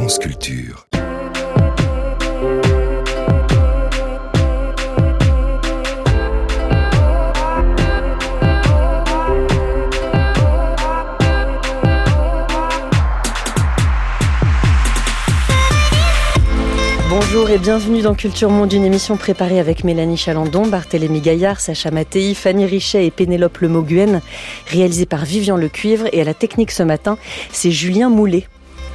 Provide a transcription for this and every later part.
France Culture. Bonjour et bienvenue dans Culture Monde, une émission préparée avec Mélanie Chalandon, Barthélémy Gaillard, Sacha Mattei, Fanny Richet et Pénélope Lemoguen, réalisée par Vivian Lecuivre, et à la technique ce matin, c'est Julien Moulet.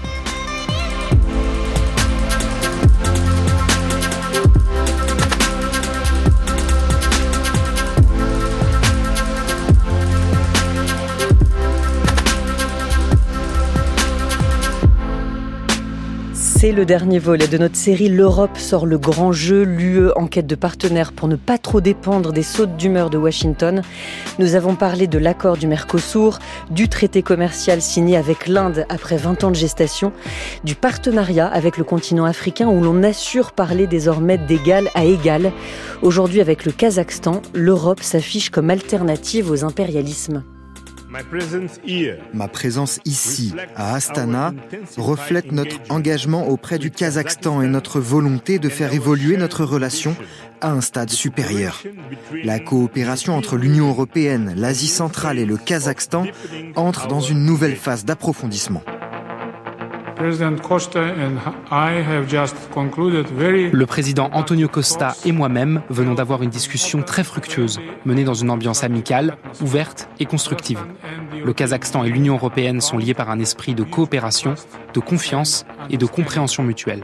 C'est le dernier volet de notre série L'Europe sort le grand jeu, l'UE en quête de partenaires pour ne pas trop dépendre des sautes d'humeur de Washington. Nous avons parlé de l'accord du Mercosur, du traité commercial signé avec l'Inde après 20 ans de gestation, du partenariat avec le continent africain où l'on assure parler désormais d'égal à égal. Aujourd'hui avec le Kazakhstan, l'Europe s'affiche comme alternative aux impérialismes. Ma présence ici, à Astana, reflète notre engagement auprès du Kazakhstan et notre volonté de faire évoluer notre relation à un stade supérieur. La coopération entre l'Union européenne, l'Asie centrale et le Kazakhstan entre dans une nouvelle phase d'approfondissement. Le président Antonio Costa et moi-même venons d'avoir une discussion très fructueuse, menée dans une ambiance amicale, ouverte et constructive. Le Kazakhstan et l'Union européenne sont liés par un esprit de coopération, de confiance et de compréhension mutuelle.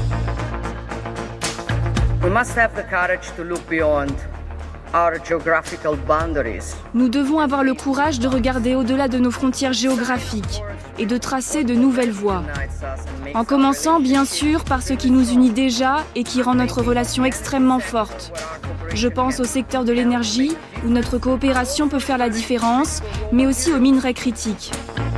Nous devons avoir le courage de regarder au-delà de nos frontières géographiques et de tracer de nouvelles voies. En commençant, bien sûr, par ce qui nous unit déjà et qui rend notre relation extrêmement forte. Je pense au secteur de l'énergie, où notre coopération peut faire la différence, mais aussi aux minerais critiques.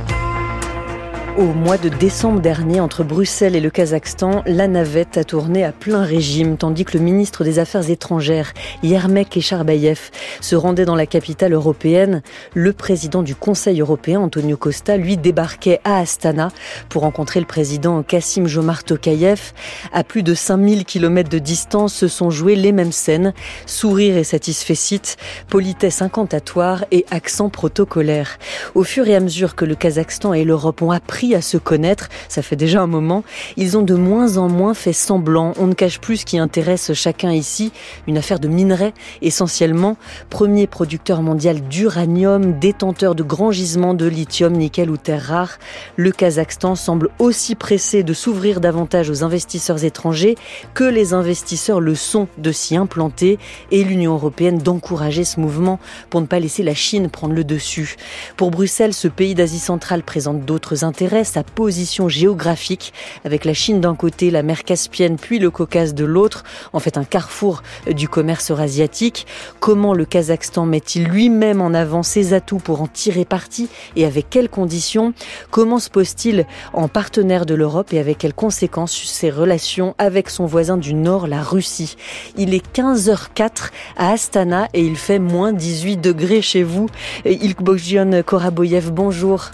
Au mois de décembre dernier, entre Bruxelles et le Kazakhstan, la navette a tourné à plein régime, tandis que le ministre des Affaires étrangères, Yermek Echarbayev, se rendait dans la capitale européenne. Le président du Conseil européen, Antonio Costa, lui débarquait à Astana pour rencontrer le président Kassym-Jomart Tokayev. À plus de 5000 km de distance se sont jouées les mêmes scènes, sourire et satisfecit, politesse incantatoire et accent protocolaire. Au fur et à mesure que le Kazakhstan et l'Europe ont appris à se connaître, ça fait déjà un moment, ils ont de moins en moins fait semblant. On ne cache plus ce qui intéresse chacun ici, une affaire de minerais essentiellement. Premier producteur mondial d'uranium, détenteur de grands gisements de lithium, nickel ou terres rares, le Kazakhstan semble aussi pressé de s'ouvrir davantage aux investisseurs étrangers que les investisseurs le sont de s'y implanter, et l'Union européenne d'encourager ce mouvement pour ne pas laisser la Chine prendre le dessus. Pour Bruxelles, ce pays d'Asie centrale présente d'autres intérêts, sa position géographique, avec la Chine d'un côté, la mer Caspienne puis le Caucase de l'autre, en fait un carrefour du commerce eurasiatique. Comment le Kazakhstan met-il lui-même en avant ses atouts pour en tirer parti et avec quelles conditions? Comment se pose-t-il en partenaire de l'Europe et avec quelles conséquences sur ses relations avec son voisin du Nord, la Russie? Il est 15h04 à Astana et il fait moins 18 degrés chez vous. Ilkbogion Koraboyev, bonjour.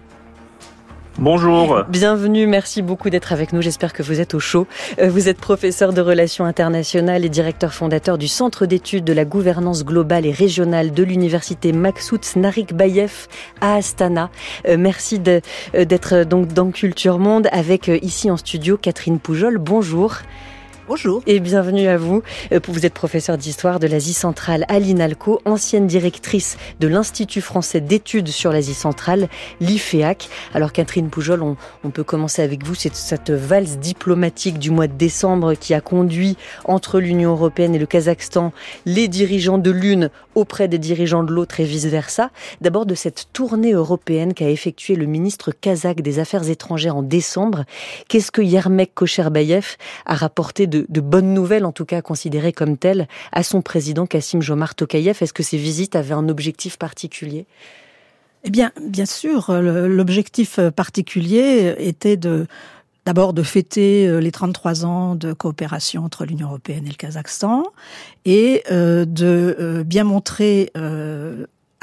Bonjour. Bienvenue, merci beaucoup d'être avec nous, j'espère que vous êtes au chaud. Vous êtes professeur de relations internationales et directeur fondateur du Centre d'études de la gouvernance globale et régionale de l'université Maksut Narikbayev à Astana. Merci d'être donc dans Culture Monde avec ici en studio Catherine Poujol. Bonjour. Bonjour. Et bienvenue à vous. Vous êtes professeure d'histoire de l'Asie centrale à l'INALCO, ancienne directrice de l'Institut français d'études sur l'Asie centrale, l'IFEAC. Alors Catherine Poujol, on peut commencer avec vous. C'est cette valse diplomatique du mois de décembre qui a conduit entre l'Union européenne et le Kazakhstan les dirigeants de l'une auprès des dirigeants de l'autre et vice-versa. D'abord de cette tournée européenne qu'a effectuée le ministre kazakh des Affaires étrangères en décembre. Qu'est-ce que Yermek Echarbayev a rapporté de bonnes nouvelles, en tout cas considérées comme telles, à son président Kassym-Jomart Tokayev? Est-ce que ces visites avaient un objectif particulier? Eh bien, bien sûr, l'objectif particulier était d'abord de fêter les 33 ans de coopération entre l'Union européenne et le Kazakhstan et de bien montrer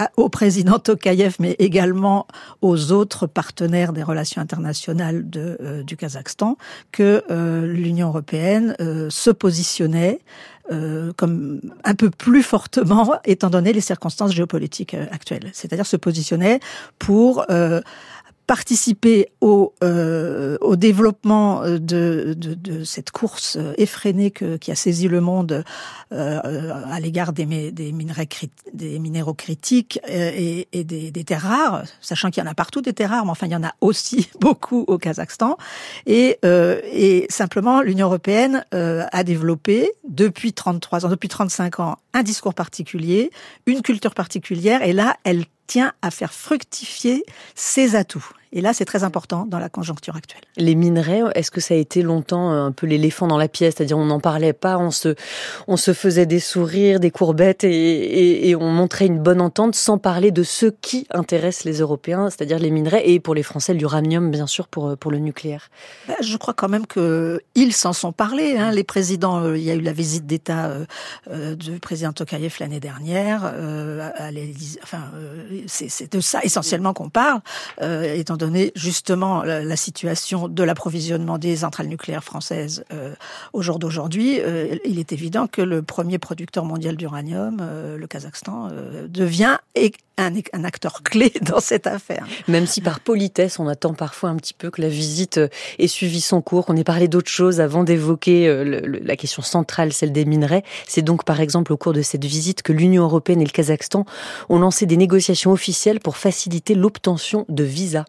au président Tokayev, mais également aux autres partenaires des relations internationales du Kazakhstan, que l'Union européenne se positionnait comme un peu plus fortement, étant donné les circonstances géopolitiques actuelles. C'est-à-dire se positionnait pour participer au développement de cette course effrénée qui a saisi le monde à l'égard des minéraux critiques et des terres rares, sachant qu'il y en a partout des terres rares, mais enfin il y en a aussi beaucoup au Kazakhstan. Et simplement l'Union européenne a développé depuis 33 ans, depuis 35 ans, un discours particulier, une culture particulière, et là elle tient à faire fructifier ses atouts. Et là, c'est très important dans la conjoncture actuelle. Les minerais, est-ce que ça a été longtemps un peu l'éléphant dans la pièce? C'est-à-dire, on n'en parlait pas, on se faisait des sourires, des courbettes et on montrait une bonne entente sans parler de ce qui intéresse les Européens, c'est-à-dire les minerais et pour les Français, l'uranium, bien sûr, pour le nucléaire. Je crois quand même qu'ils s'en sont parlé. Les présidents, il y a eu la visite d'État du président Tokayev l'année dernière à l'Élysée. Enfin, c'est de ça essentiellement qu'on parle, étant donné justement la situation de l'approvisionnement des centrales nucléaires françaises au jour d'aujourd'hui. Il est évident que le premier producteur mondial d'uranium, le Kazakhstan, devient un acteur clé dans cette affaire. Même si par politesse, on attend parfois un petit peu que la visite ait suivi son cours, qu'on ait parlé d'autre chose avant d'évoquer la question centrale, celle des minerais. C'est donc par exemple au cours de cette visite que l'Union européenne et le Kazakhstan ont lancé des négociations officielles pour faciliter l'obtention de visas.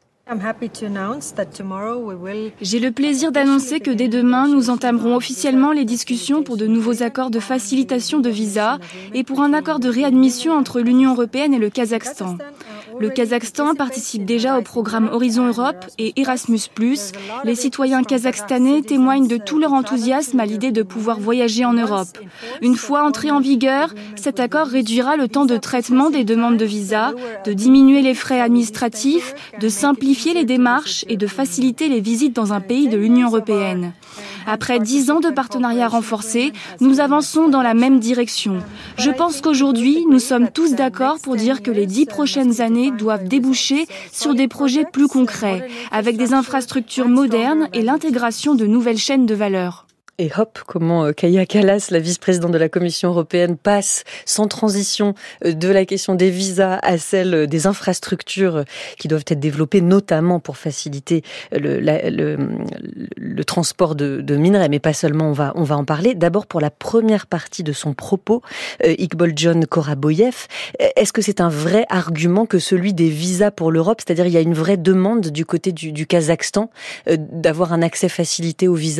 J'ai le plaisir d'annoncer que dès demain, nous entamerons officiellement les discussions pour de nouveaux accords de facilitation de visas et pour un accord de réadmission entre l'Union européenne et le Kazakhstan. Le Kazakhstan participe déjà au programme Horizon Europe et Erasmus+. Les citoyens kazakhstanais témoignent de tout leur enthousiasme à l'idée de pouvoir voyager en Europe. Une fois entré en vigueur, cet accord réduira le temps de traitement des demandes de visa, de diminuer les frais administratifs, de simplifier les démarches et de faciliter les visites dans un pays de l'Union européenne. Après 10 ans de partenariat renforcé, nous avançons dans la même direction. Je pense qu'aujourd'hui, nous sommes tous d'accord pour dire que les 10 prochaines années doivent déboucher sur des projets plus concrets, avec des infrastructures modernes et l'intégration de nouvelles chaînes de valeur. Et hop, comment Kaja Kallas, la vice-présidente de la Commission européenne, passe sans transition de la question des visas à celle des infrastructures qui doivent être développées, notamment pour faciliter le transport de minerais, mais pas seulement, on va en parler. D'abord, pour la première partie de son propos, Iqboljon Koraboyev, est-ce que c'est un vrai argument que celui des visas pour l'Europe, c'est-à-dire il y a une vraie demande du côté du Kazakhstan d'avoir un accès facilité aux visas ?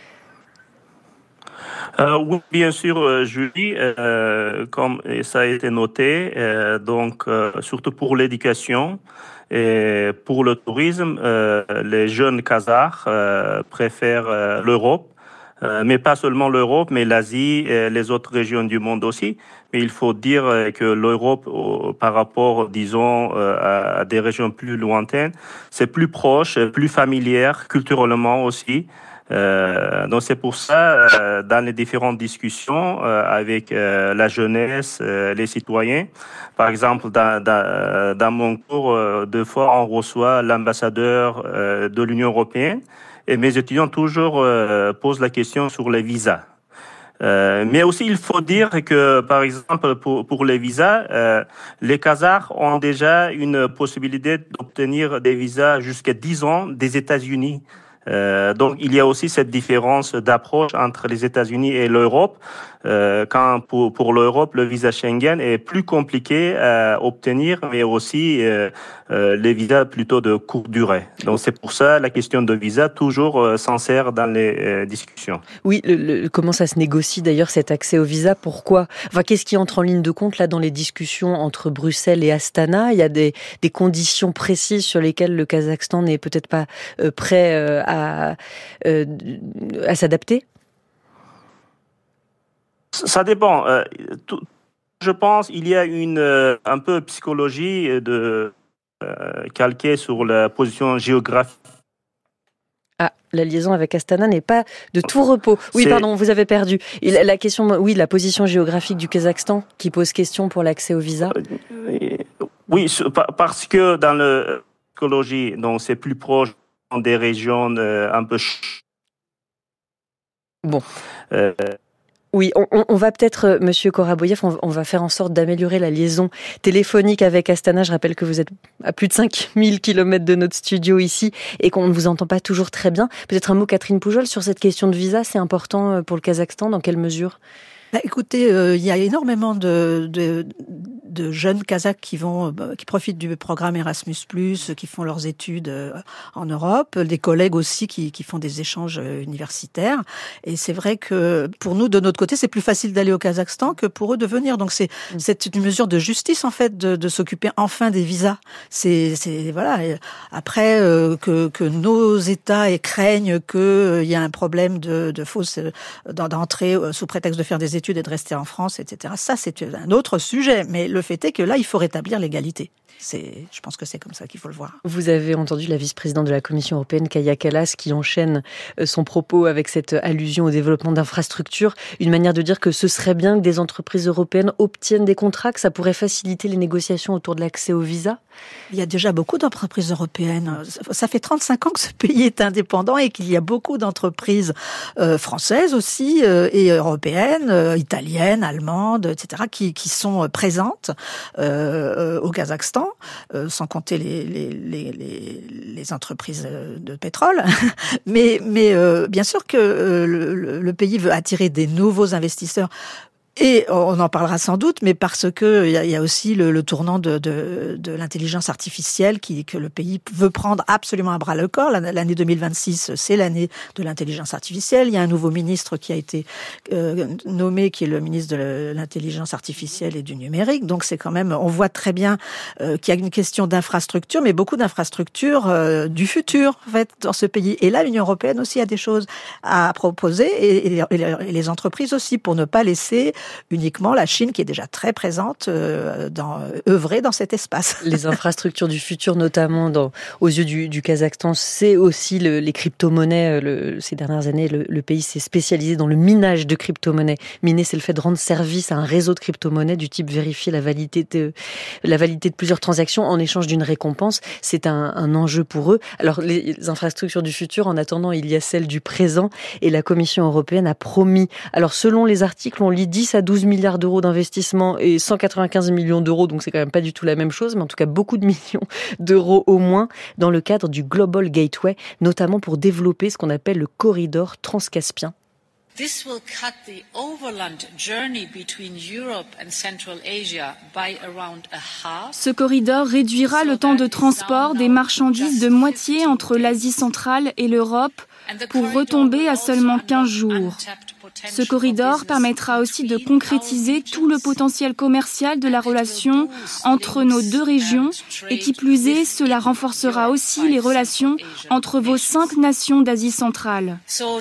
Oui, bien sûr, Julie, comme ça a été noté, donc surtout pour l'éducation et pour le tourisme, les jeunes Kazakhs préfèrent l'Europe, mais pas seulement l'Europe, mais l'Asie et les autres régions du monde aussi. Mais il faut dire que l'Europe, par rapport, disons, à des régions plus lointaines, c'est plus proche, plus familière, culturellement aussi. Donc c'est pour ça, dans les différentes discussions avec la jeunesse, les citoyens, par exemple dans mon cours, deux fois on reçoit l'ambassadeur de l'Union européenne et mes étudiants toujours posent la question sur les visas. Mais aussi, il faut dire que, par exemple, pour les visas, les Kazakhs ont déjà une possibilité d'obtenir des visas jusqu'à 10 ans des États-Unis. Donc, il y a aussi cette différence d'approche entre les États-Unis et l'Europe. Quand pour l'Europe, le visa Schengen est plus compliqué à obtenir, mais aussi les visas plutôt de courte durée. Donc, c'est pour ça la question de visa toujours sincère dans les discussions. Oui, comment ça se négocie d'ailleurs cet accès au visa? Pourquoi? Enfin, qu'est-ce qui entre en ligne de compte là dans les discussions entre Bruxelles et Astana? Il y a des conditions précises sur lesquelles le Kazakhstan n'est peut-être pas prêt à s'adapter? Ça dépend. Je pense qu'il y a un peu psychologie calquée sur la position géographique. Ah, la liaison avec Astana n'est pas de tout repos. Oui, pardon, vous avez perdu. La question, oui, la position géographique du Kazakhstan qui pose question pour l'accès au visa. Oui, parce que dans l'écologie, donc c'est plus proche des régions un peu. Bon. Oui, on va peut-être, Monsieur Koraboyev, on va faire en sorte d'améliorer la liaison téléphonique avec Astana. Je rappelle que vous êtes à plus de 5000 km de notre studio ici et qu'on ne vous entend pas toujours très bien. Peut-être un mot, Catherine Poujol, sur cette question de visa, c'est important pour le Kazakhstan, dans quelle mesure ? Écoutez, il y a énormément de jeunes Kazakhs qui profitent du programme Erasmus+, qui font leurs études en Europe, des collègues aussi qui font des échanges universitaires. Et c'est vrai que pour nous, de notre côté, c'est plus facile d'aller au Kazakhstan que pour eux de venir. Donc c'est une mesure de justice en fait de s'occuper enfin des visas. C'est voilà. Et après que nos États craignent qu'il y a un problème de fausse d'entrée sous prétexte de faire des études et de rester en France, etc. Ça, c'est un autre sujet. Mais le fait est que là, il faut rétablir l'égalité. Je pense que c'est comme ça qu'il faut le voir. Vous avez entendu la vice-présidente de la Commission européenne, Kaja Kallas, qui enchaîne son propos avec cette allusion au développement d'infrastructures. Une manière de dire que ce serait bien que des entreprises européennes obtiennent des contrats, que ça pourrait faciliter les négociations autour de l'accès au visa. Il y a déjà beaucoup d'entreprises européennes. Ça fait 35 ans que ce pays est indépendant et qu'il y a beaucoup d'entreprises françaises aussi et européennes, italiennes, allemandes, etc. qui sont présentes au Kazakhstan. Sans compter les entreprises de pétrole. mais bien sûr que le pays veut attirer des nouveaux investisseurs. Et on en parlera sans doute, mais parce que il y a aussi le tournant de l'intelligence artificielle que le pays veut prendre absolument à bras le corps. L'année 2026, c'est l'année de l'intelligence artificielle. Il y a un nouveau ministre qui a été nommé, qui est le ministre de l'intelligence artificielle et du numérique. Donc c'est quand même, on voit très bien qu'il y a une question d'infrastructure, mais beaucoup d'infrastructures du futur en fait dans ce pays. Et là, l'Union européenne aussi a des choses à proposer et les entreprises aussi pour ne pas laisser uniquement la Chine qui est déjà très présente œuvrer dans cet espace. Les infrastructures du futur, notamment aux yeux du Kazakhstan, c'est aussi les crypto-monnaies. Ces dernières années, le pays s'est spécialisé dans le minage de crypto-monnaies. Miner, c'est le fait de rendre service à un réseau de crypto-monnaies du type vérifier la validité de plusieurs transactions en échange d'une récompense. C'est un enjeu pour eux. Alors, les infrastructures du futur, en attendant, il y a celles du présent et la Commission européenne a promis. Alors, selon les articles, on lit 10 à 12 milliards d'euros d'investissement et 195 millions d'euros, donc c'est quand même pas du tout la même chose, mais en tout cas beaucoup de millions d'euros au moins dans le cadre du Global Gateway, notamment pour développer ce qu'on appelle le corridor transcaspien. This will cut the overland journey between Europe and Central Asia by around a half. Ce corridor réduira le temps de transport des marchandises de moitié entre l'Asie centrale et l'Europe pour retomber à seulement 15 jours. Ce corridor permettra aussi de concrétiser tout le potentiel commercial de la relation entre nos deux régions et qui plus est, cela renforcera aussi les relations entre vos 5 nations d'Asie centrale.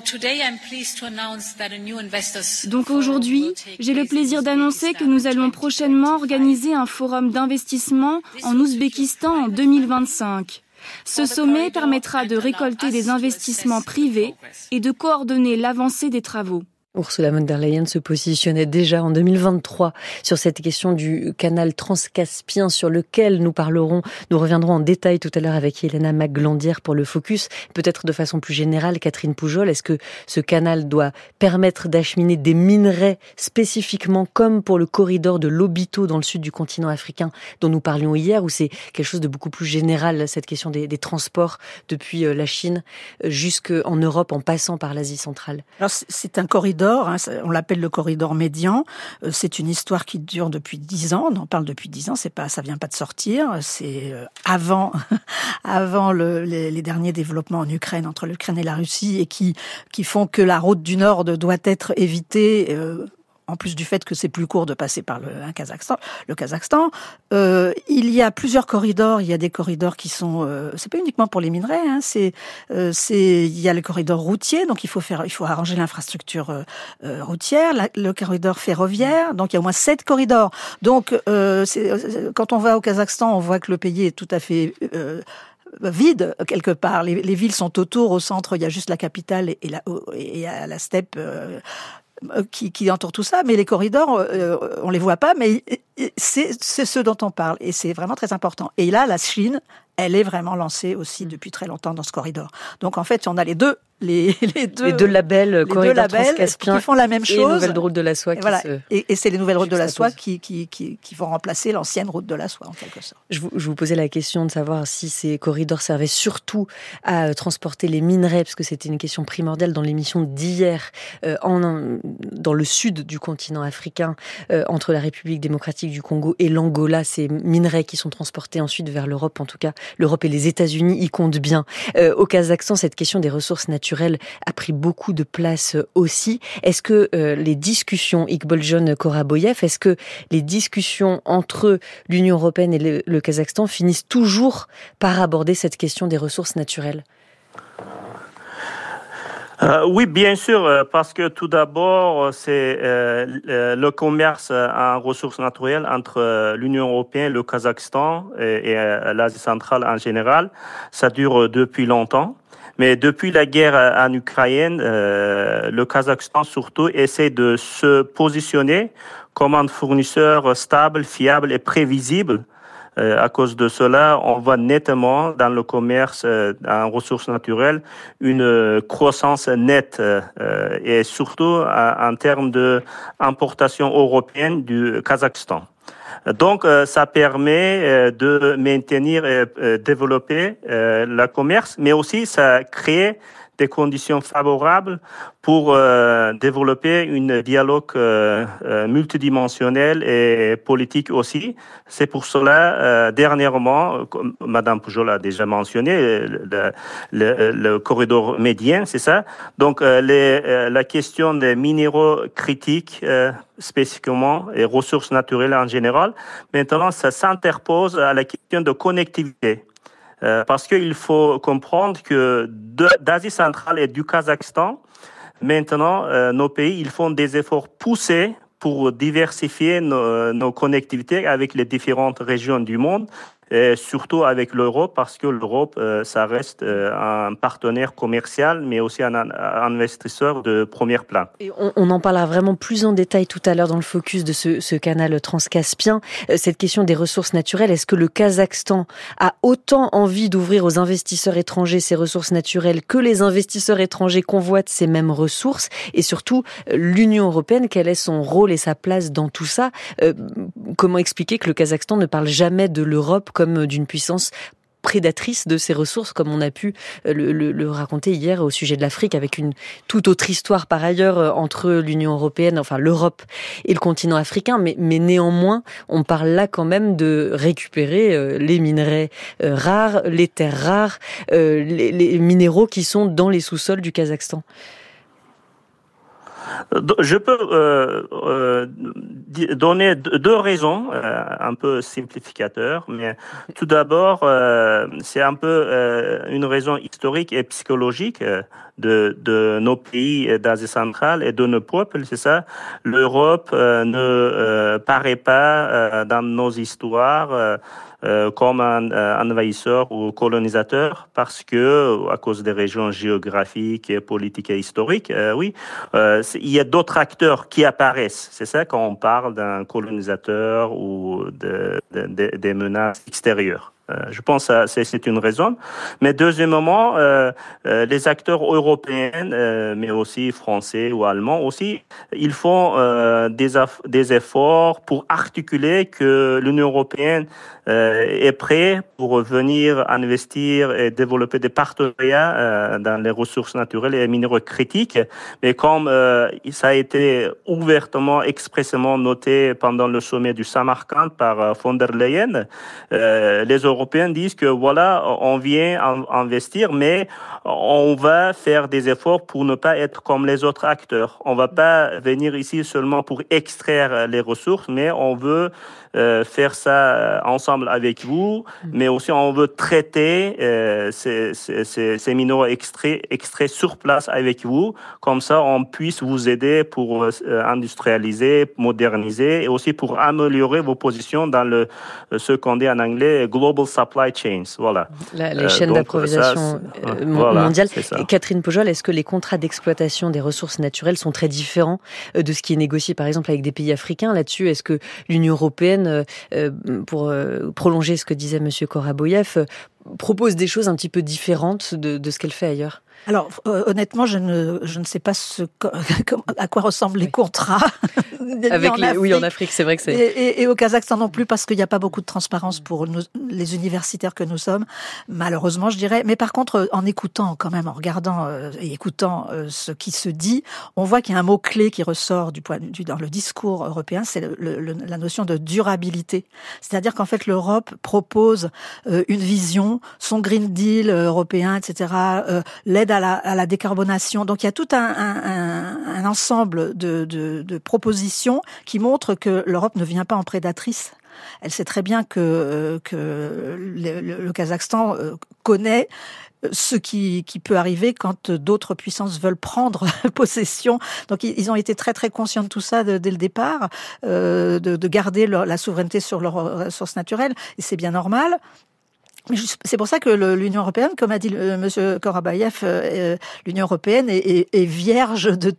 Donc aujourd'hui, j'ai le plaisir d'annoncer que nous allons prochainement organiser un forum d'investissement en Ouzbékistan en 2025. Ce sommet permettra de récolter des investissements privés et de coordonner l'avancée des travaux. Ursula von der Leyen se positionnait déjà en 2023 sur cette question du canal transcaspien sur lequel nous reviendrons en détail tout à l'heure avec Yelena Maglandière pour le focus. Peut-être de façon plus générale, Catherine Poujol, est-ce que ce canal doit permettre d'acheminer des minerais spécifiquement comme pour le corridor de Lobito dans le sud du continent africain dont nous parlions hier, ou c'est quelque chose de beaucoup plus général, cette question des transports depuis la Chine jusqu'en Europe en passant par l'Asie centrale? Alors c'est un corridor. On l'appelle le corridor médian. C'est une histoire qui dure depuis 10 ans. On en parle depuis 10 ans. Ça vient pas de sortir. C'est avant les derniers développements en Ukraine, entre l'Ukraine et la Russie, et qui font que la route du Nord doit être évitée. En plus du fait que c'est plus court de passer par le Kazakhstan, il y a plusieurs corridors. Il y a des corridors qui sont, c'est pas uniquement pour les minerais. Il y a le corridor routier, donc il faut arranger l'infrastructure routière. Le corridor ferroviaire, donc il y a au moins 7 corridors. Donc quand on va au Kazakhstan, on voit que le pays est tout à fait vide quelque part. Les villes sont autour, au centre, il y a juste la capitale et la steppe qui entoure tout ça, mais les corridors, on les voit pas, mais c'est ce dont on parle, et c'est vraiment très important. Et là, la Chine, elle est vraiment lancée aussi depuis très longtemps dans ce corridor. Donc en fait, on a les deux labels, corridor transcaspien qui font la même chose. Et nouvelle route de la soie. Et c'est les nouvelles routes de la soie qui vont remplacer l'ancienne route de la soie, en quelque sorte. Je vous posais la question de savoir si ces corridors servaient surtout à transporter les minerais, parce que c'était une question primordiale dans l'émission d'hier, dans le sud du continent africain, entre la République démocratique du Congo et l'Angola, ces minerais qui sont transportés ensuite vers l'Europe, en tout cas l'Europe et les États-Unis y comptent bien. Au Kazakhstan, cette question des ressources naturelles a pris beaucoup de place aussi. Est-ce que les discussions, Iqboljon Koraboyev, est-ce que les discussions entre l'Union européenne et le Kazakhstan finissent toujours par aborder cette question des ressources naturelles ? Oui, bien sûr, parce que tout d'abord, c'est le commerce en ressources naturelles entre l'Union européenne, le Kazakhstan et l'Asie centrale en général. Ça dure depuis longtemps. Mais depuis la guerre en Ukraine, le Kazakhstan surtout essaie de se positionner comme un fournisseur stable, fiable et prévisible. À cause de cela, on voit nettement dans le commerce en ressources naturelles une croissance nette et surtout en termes d'importation européenne du Kazakhstan. Donc, ça permet de maintenir et développer le commerce, mais aussi ça crée des conditions favorables pour développer un dialogue multidimensionnel et politique aussi. C'est pour cela, dernièrement, comme Madame Pujol a déjà mentionné, le corridor médien, c'est ça. Donc, la question des minéraux critiques, spécifiquement, et ressources naturelles en général, maintenant, ça s'interpose à la question de connectivité. Parce qu'il faut comprendre que d'Asie centrale et du Kazakhstan, maintenant, nos pays, ils font des efforts poussés pour diversifier nos connectivités avec les différentes régions du monde, et surtout avec l'Europe, parce que l'Europe, ça reste un partenaire commercial, mais aussi un investisseur de premier plan. Et on en parlera vraiment plus en détail tout à l'heure dans le focus de ce canal transcaspien. Cette question des ressources naturelles, est-ce que le Kazakhstan a autant envie d'ouvrir aux investisseurs étrangers ces ressources naturelles que les investisseurs étrangers convoitent ces mêmes ressources? Et surtout, l'Union européenne, quel est son rôle et sa place dans tout ça? Comment expliquer que le Kazakhstan ne parle jamais de l'Europe comme d'une puissance prédatrice de ces ressources, comme on a pu le raconter hier au sujet de l'Afrique, avec une toute autre histoire par ailleurs entre l'Union européenne, enfin l'Europe et le continent africain, mais néanmoins, on parle là quand même de récupérer les minerais rares, les terres rares, les minéraux qui sont dans les sous-sols du Kazakhstan. Je peux donner deux raisons, un peu simplificateurs, mais tout d'abord, c'est un peu une raison historique et psychologique de nos pays d'Asie centrale et de nos peuples, c'est ça. L'Europe ne paraît pas dans nos histoires comme un envahisseur ou colonisateur, parce que à cause des régions géographiques, politiques et historiques, il y a d'autres acteurs qui apparaissent. C'est ça quand on parle d'un colonisateur ou des menaces extérieures. Je pense que c'est une raison. Mais deuxièmement, les acteurs européens, mais aussi français ou allemands aussi, ils font des efforts pour articuler que l'Union européenne est prête pour venir investir et développer des partenariats dans les ressources naturelles et les minéraux critiques. Mais comme ça a été ouvertement, expressément noté pendant le sommet du Samarkand par von der Leyen, les Européens disent que voilà, on vient investir, mais on va faire des efforts pour ne pas être comme les autres acteurs. On va pas venir ici seulement pour extraire les ressources, mais on veut faire ça ensemble ensemble avec vous, mais aussi on veut traiter ces minéraux extraits sur place avec vous. Comme ça, on puisse vous aider pour industrialiser, moderniser et aussi pour améliorer vos positions dans ce qu'on dit en anglais global supply chains. Voilà. Les chaînes d'approvisionnement mondiales. Catherine Pujol, est-ce que les contrats d'exploitation des ressources naturelles sont très différents de ce qui est négocié par exemple avec des pays africains là-dessus? Est-ce que l'Union européenne, pour prolonger ce que disait M. Koraboyev, propose des choses un petit peu différentes de ce qu'elle fait ailleurs? Alors, honnêtement, je ne sais pas à quoi ressemblent les contrats. En Afrique, c'est vrai que c'est... Et au Kazakhstan non plus, parce qu'il n'y a pas beaucoup de transparence pour les universitaires que nous sommes, malheureusement, je dirais. Mais par contre, en écoutant quand même, en regardant et écoutant ce qui se dit, on voit qu'il y a un mot-clé qui ressort dans le discours européen, c'est la notion de durabilité. C'est-à-dire qu'en fait, l'Europe propose une vision, son Green Deal européen, etc., l'aide à la décarbonation. Donc il y a tout un ensemble de propositions qui montrent que l'Europe ne vient pas en prédatrice. Elle sait très bien que le Kazakhstan connaît ce qui peut arriver quand d'autres puissances veulent prendre possession. Donc ils ont été très très conscients de tout ça dès le départ, de garder la souveraineté sur leurs ressources naturelles, et c'est bien normal. C'est pour ça que l'Union européenne, comme a dit M. Korabayev, l'Union européenne est vierge de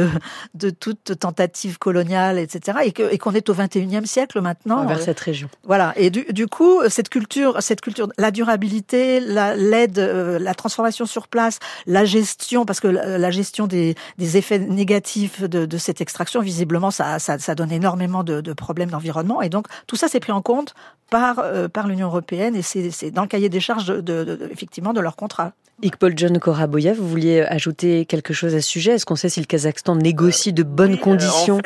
toute tentative coloniale, etc. Et qu'on est au XXIe siècle maintenant. Vers cette région. Voilà. Et du coup, cette culture, la durabilité, l'aide, la transformation sur place, la gestion, parce que la gestion des effets négatifs de cette extraction, visiblement, ça donne énormément de problèmes d'environnement. Et donc, tout ça, c'est pris en compte par l'Union européenne, et c'est dans le cahier des charges effectivement de leur contrat. Iqbal Koraboyev, vous vouliez ajouter quelque chose à ce sujet? Est-ce qu'on sait si le Kazakhstan négocie de bonnes conditions?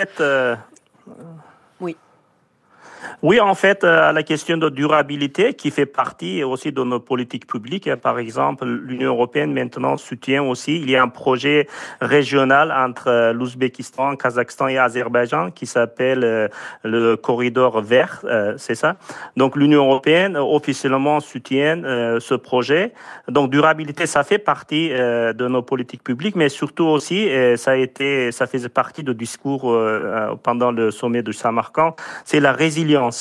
Oui, en fait, la question de durabilité qui fait partie aussi de nos politiques publiques. Par exemple, l'Union européenne maintenant soutient aussi, il y a un projet régional entre l'Ouzbékistan, Kazakhstan et Azerbaïdjan qui s'appelle le corridor vert, c'est ça. Donc l'Union européenne officiellement soutient ce projet. Donc durabilité, ça fait partie de nos politiques publiques, mais surtout aussi, ça faisait partie du discours pendant le sommet de Samarkand, c'est la résilience.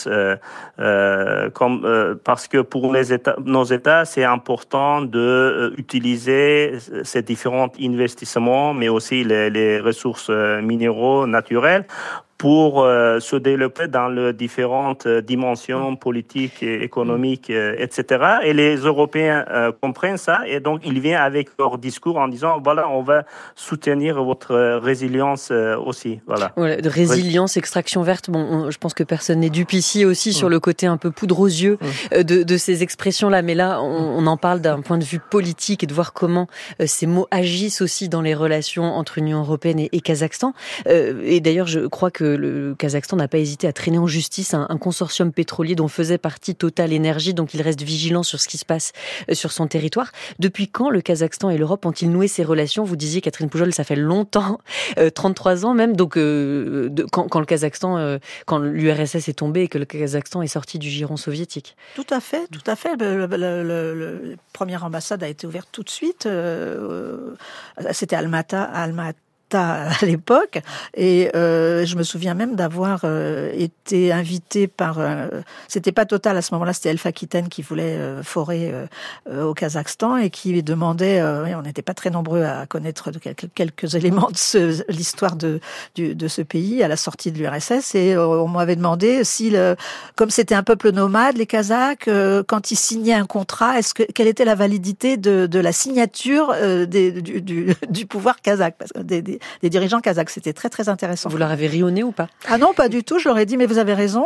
Parce que pour nos États, c'est important d'utiliser ces différents investissements, mais aussi les ressources minéraux naturelles pour se développer dans les différentes dimensions politiques, économiques, etc. Et les Européens comprennent ça, et donc ils viennent avec leur discours en disant voilà, on va soutenir votre résilience aussi. Voilà. De résilience, extraction verte. Bon, je pense que personne n'est dupe ici aussi sur le côté un peu poudre aux yeux de ces expressions-là. Mais là, on en parle d'un point de vue politique et de voir comment ces mots agissent aussi dans les relations entre Union européenne et Kazakhstan. Et d'ailleurs, je crois que le Kazakhstan n'a pas hésité à traîner en justice un consortium pétrolier dont faisait partie Total Energy, donc il reste vigilant sur ce qui se passe sur son territoire. Depuis quand le Kazakhstan et l'Europe ont-ils noué ces relations? Vous disiez, Catherine Pujol, ça fait longtemps, 33 ans même, donc quand le Kazakhstan, quand l'URSS est tombé et que le Kazakhstan est sorti du giron soviétique. Tout à fait. La première ambassade a été ouverte tout de suite. C'était Almaty à l'époque, et je me souviens même d'avoir été invitée par c'était pas Total à ce moment-là, c'était Elf Aquitaine qui voulait forer au Kazakhstan et qui demandait, on n'était pas très nombreux à connaître quelques éléments de l'histoire de ce pays à la sortie de l'URSS, et on m'avait demandé si comme c'était un peuple nomade, les Kazakhs, quand ils signaient un contrat, quelle était la validité de la signature du pouvoir kazakh, parce que des dirigeants kazakhs. C'était très très intéressant. Vous leur avez ri au nez ou pas? Ah non, pas du tout. Je leur ai dit mais vous avez raison.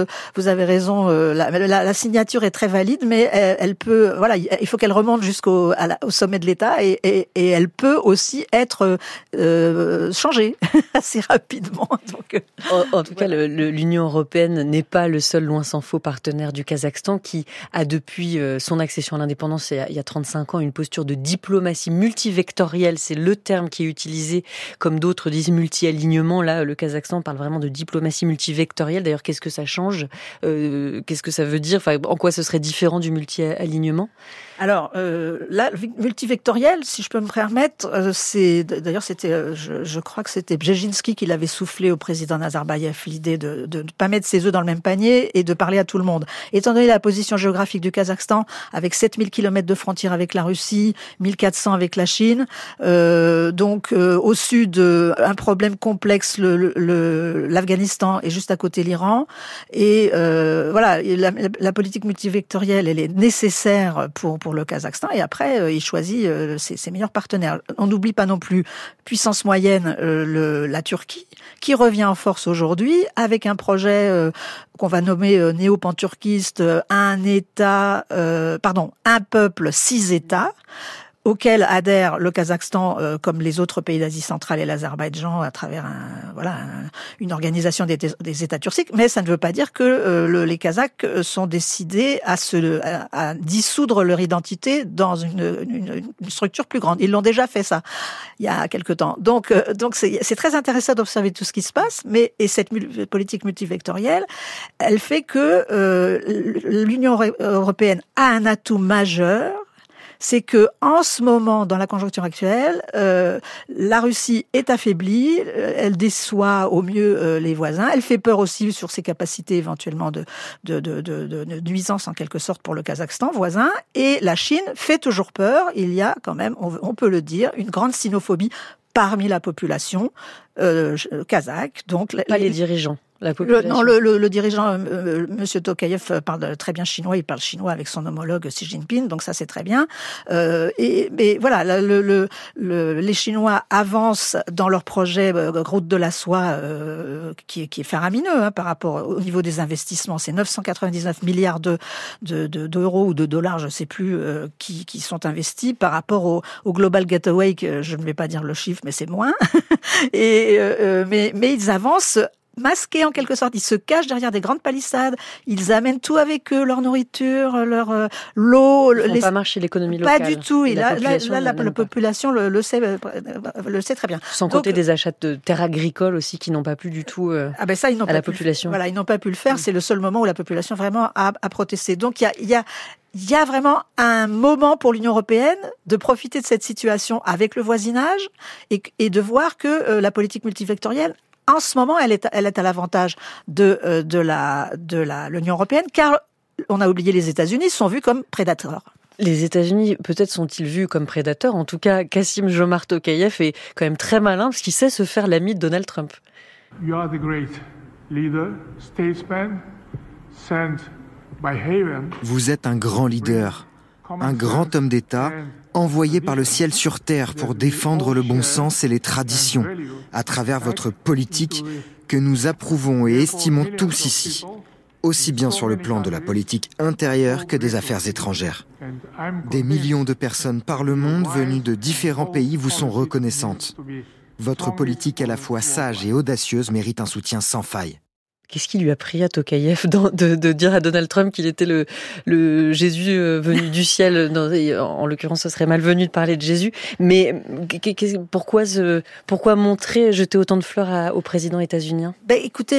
La signature est très valide, mais elle peut, voilà, il faut qu'elle remonte au sommet de l'État, et elle peut aussi être changée assez rapidement. Donc, en tout cas, l'Union européenne n'est pas le seul loin s'en faut partenaire du Kazakhstan, qui a depuis son accession à l'indépendance il y a 35 ans une posture de diplomatie multivectorielle. C'est le terme qui est utilisé comme d'autres disent multi-alignement. Là, le Kazakhstan parle vraiment de diplomatie multivectorielle. D'ailleurs, qu'est-ce que ça change ? Qu'est-ce que ça veut dire ? Enfin, en quoi ce serait différent du multi-alignement ? Alors, là, multivectoriel, si je peux me permettre, je crois que c'était Brzezinski qui l'avait soufflé au président Nazarbayev, l'idée de ne pas mettre ses œufs dans le même panier et de parler à tout le monde. Étant donné la position géographique du Kazakhstan, avec 7000 km de frontière avec la Russie, 1400 avec la Chine, au sud, un problème complexe, l'Afghanistan est juste à côté l'Iran, et la politique multivectorielle, elle est nécessaire pour le Kazakhstan, et après il choisit ses meilleurs partenaires. On n'oublie pas non plus puissance moyenne, la Turquie, qui revient en force aujourd'hui avec un projet qu'on va nommer néo-panturquiste, un peuple, 6 États, auquel adhère le Kazakhstan, comme les autres pays d'Asie centrale et l'Azerbaïdjan, à travers une organisation des États turciques. Mais ça ne veut pas dire que les Kazakhs sont décidés à dissoudre leur identité dans une structure plus grande. Ils l'ont déjà fait, ça, il y a quelque temps. Donc c'est très intéressant d'observer tout ce qui se passe. Et cette politique multivectorielle, elle fait que l'Union européenne a un atout majeur. C'est que en ce moment, dans la conjoncture actuelle, la Russie est affaiblie, elle déçoit au mieux les voisins, elle fait peur aussi sur ses capacités éventuellement de nuisance en quelque sorte pour le Kazakhstan voisin, et la Chine fait toujours peur. Il y a quand même, on peut le dire, une grande sinophobie parmi la population kazakh. Donc pas les dirigeants. Le dirigeant, Monsieur Tokayev, parle très bien chinois. Il parle chinois avec son homologue Xi Jinping, donc ça c'est très bien. Mais voilà, les Chinois avancent dans leur projet Route de la soie, qui est faramineux par rapport au niveau des investissements. C'est 999 milliards d'euros ou de dollars, je sais plus, qui sont investis par rapport au Global Gateway, que je ne vais pas dire le chiffre, mais c'est moins. Mais ils avancent masqués en quelque sorte, ils se cachent derrière des grandes palissades, ils amènent tout avec eux, leur nourriture, leur l'eau. Ils font pas marcher l'économie locale. Pas du tout, et la population le sait très bien. Sans compter des achats de terres agricoles aussi qui n'ont pas plu du tout à la population. Voilà, ils n'ont pas pu le faire, c'est le seul moment où la population vraiment a protesté. Donc il y a vraiment un moment pour l'Union européenne de profiter de cette situation avec le voisinage et de voir que la politique multivectorielle, en ce moment, elle est à l'avantage de l'Union européenne, car on a oublié les États-Unis, sont vus comme prédateurs. Les États-Unis, peut-être sont-ils vus comme prédateurs. En tout cas, Kassym-Jomart Tokayev est quand même très malin parce qu'il sait se faire l'ami de Donald Trump. You are the great leader, statesman, sent by heaven. Vous êtes un grand leader, un grand homme d'État, envoyé par le ciel sur terre pour défendre le bon sens et les traditions, à travers votre politique que nous approuvons et estimons tous ici, aussi bien sur le plan de la politique intérieure que des affaires étrangères. Des millions de personnes par le monde venues de différents pays vous sont reconnaissantes. Votre politique à la fois sage et audacieuse mérite un soutien sans faille. Qu'est-ce qui lui a pris à Tokayev de dire à Donald Trump qu'il était le Jésus venu du ciel? En l'occurrence, ce serait malvenu de parler de Jésus. Mais pourquoi jeter autant de fleurs au président états-unien? Écoutez,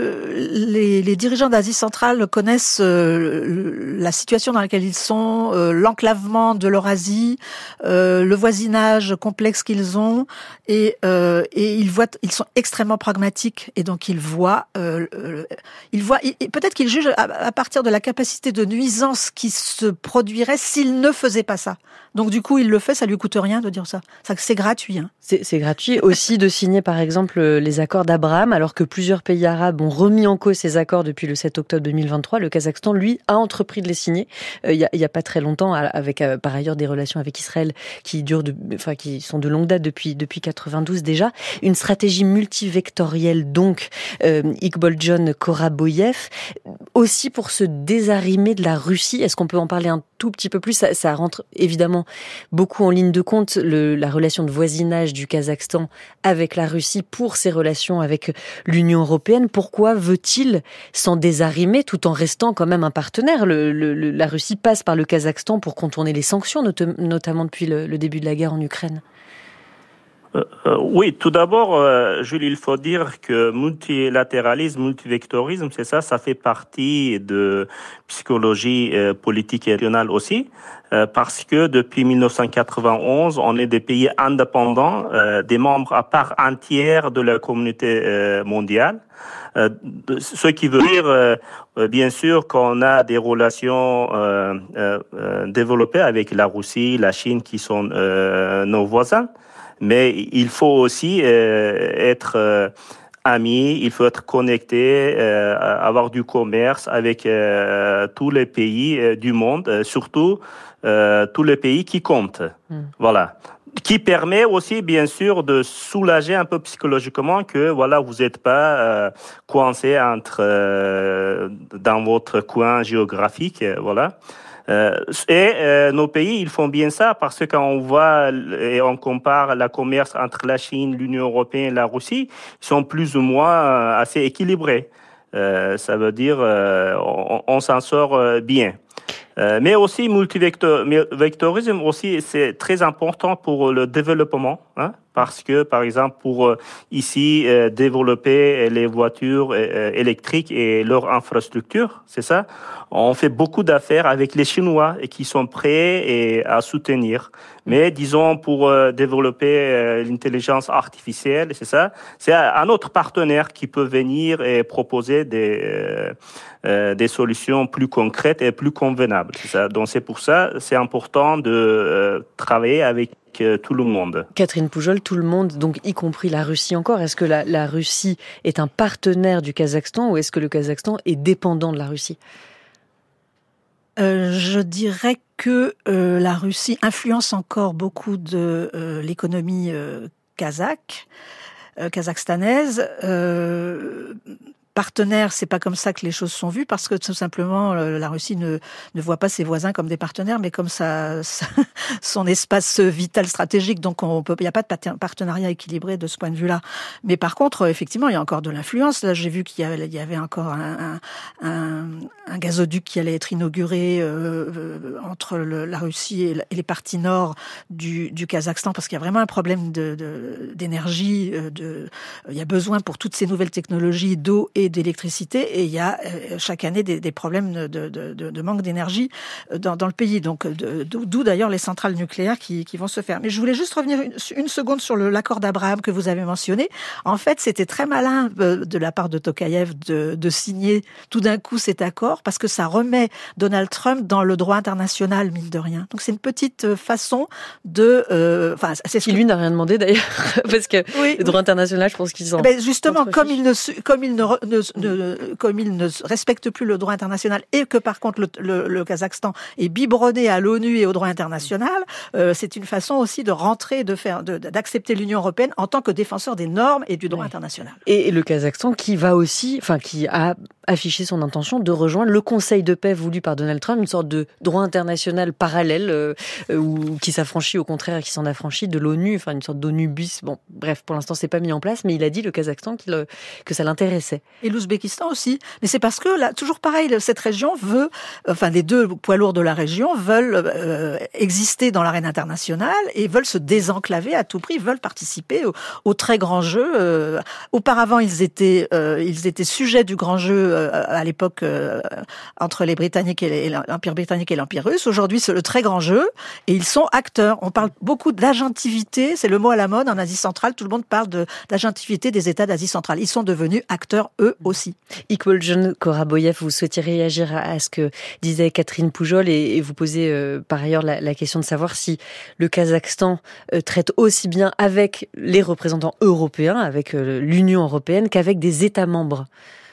les dirigeants d'Asie centrale connaissent la situation dans laquelle ils sont, l'enclavement de l'Eurasie, le voisinage complexe qu'ils ont, et ils sont extrêmement pragmatiques, et donc ils voient peut-être qu'il juge à partir de la capacité de nuisance qui se produirait s'il ne faisait pas ça. Donc du coup, il le fait, ça lui coûte rien de dire ça. C'est gratuit. C'est gratuit aussi de signer par exemple les accords d'Abraham, alors que plusieurs pays arabes ont remis en cause ces accords depuis le 7 octobre 2023. Le Kazakhstan, lui, a entrepris de les signer il y a pas très longtemps, avec par ailleurs des relations avec Israël qui sont de longue date depuis 92 déjà. Une stratégie multivectorielle donc, Iqboljon Koraboyev, aussi pour se désarimer de la Russie. Est-ce qu'on peut en parler un tout petit peu plus? Ça rentre évidemment beaucoup en ligne de compte, la relation de voisinage du Kazakhstan avec la Russie pour ses relations avec l'Union européenne. Pourquoi veut-il s'en désarimer tout en restant quand même un partenaire? La Russie passe par le Kazakhstan pour contourner les sanctions, notamment depuis le début de la guerre en Ukraine. Oui, tout d'abord, Jules, il faut dire que multilatéralisme, multivectorisme, c'est ça, ça fait partie de psychologie politique et régionale aussi, parce que depuis 1991, on est des pays indépendants, des membres à part entière de la communauté mondiale. Ce qui veut dire, bien sûr, qu'on a des relations développées avec la Russie, la Chine, qui sont nos voisins. Mais il faut aussi être amis, il faut être connecté, avoir du commerce avec tous les pays du monde, surtout tous les pays qui comptent. Voilà. Qui permet aussi, bien sûr, de soulager un peu psychologiquement que voilà, vous n'êtes pas coincé dans votre coin géographique, voilà. Nos pays, ils font bien ça parce que quand on voit et on compare le commerce entre la Chine, l'Union européenne et la Russie, ils sont plus ou moins assez équilibrés. Ça veut dire on s'en sort bien. Mais aussi multivectorisme aussi, c'est très important pour le développement, hein, parce que par exemple pour ici développer les voitures électriques et leur infrastructure, c'est ça. On fait beaucoup d'affaires avec les Chinois et qui sont prêts à soutenir. Mais disons pour développer l'intelligence artificielle, c'est ça. C'est un autre partenaire qui peut venir et proposer des solutions plus concrètes et plus convenables. C'est ça. Donc c'est pour ça c'est important de travailler avec tout le monde. Catherine Poujol, tout le monde, donc y compris la Russie encore. Est-ce que la Russie est un partenaire du Kazakhstan ou est-ce que le Kazakhstan est dépendant de la Russie ? Je dirais que la Russie influence encore beaucoup de l'économie kazakhstanaise. Partenaire, c'est pas comme ça que les choses sont vues, parce que tout simplement la Russie ne voit pas ses voisins comme des partenaires, mais comme son espace vital stratégique. Donc il n'y a pas de partenariat équilibré de ce point de vue-là. Mais par contre, effectivement, il y a encore de l'influence. Là, j'ai vu qu'il y avait encore un gazoduc qui allait être inauguré entre la Russie et les parties nord du Kazakhstan, parce qu'il y a vraiment un problème d'énergie. Il y a besoin pour toutes ces nouvelles technologies d'eau et d'électricité, et il y a chaque année des problèmes de manque d'énergie dans le pays. Donc d'où d'ailleurs les centrales nucléaires qui vont se faire. Mais je voulais juste revenir une seconde sur l'accord d'Abraham que vous avez mentionné. En fait, c'était très malin de la part de Tokayev de signer tout d'un coup cet accord, parce que ça remet Donald Trump dans le droit international, mine de rien. Donc c'est une petite façon de... c'est ce lui n'a rien demandé d'ailleurs, parce que le droit international, je pense qu'ils sont... justement, comme il ne respecte plus le droit international, et que par contre le Kazakhstan est biberonné à l'ONU et au droit international, c'est une façon aussi de rentrer, d'accepter l'Union européenne en tant que défenseur des normes et du droit international. Et le Kazakhstan qui a affiché son intention de rejoindre le Conseil de paix voulu par Donald Trump, une sorte de droit international parallèle qui s'affranchit au contraire, qui s'en affranchit de l'ONU, une sorte d'ONU bis. Bon, bref, pour l'instant c'est pas mis en place, mais il a dit, le Kazakhstan, que ça l'intéressait. Et l'Ouzbékistan aussi. Mais c'est parce que là, toujours pareil, cette région veut, les deux poids lourds de la région veulent exister dans l'arène internationale et veulent se désenclaver à tout prix, veulent participer au très grand jeu. Auparavant, ils étaient sujets du grand jeu à l'époque entre les Britanniques et l'Empire britannique et l'Empire russe. Aujourd'hui, c'est le très grand jeu et ils sont acteurs. On parle beaucoup d'agentivité, c'est le mot à la mode en Asie centrale. Tout le monde parle d'agentivité des États d'Asie centrale. Ils sont devenus acteurs eux aussi. Iqbal Koraboyev, vous souhaitiez réagir à ce que disait Catherine Poujol et vous posez par ailleurs la question de savoir si le Kazakhstan traite aussi bien avec les représentants européens, avec l'Union européenne, qu'avec des États membres.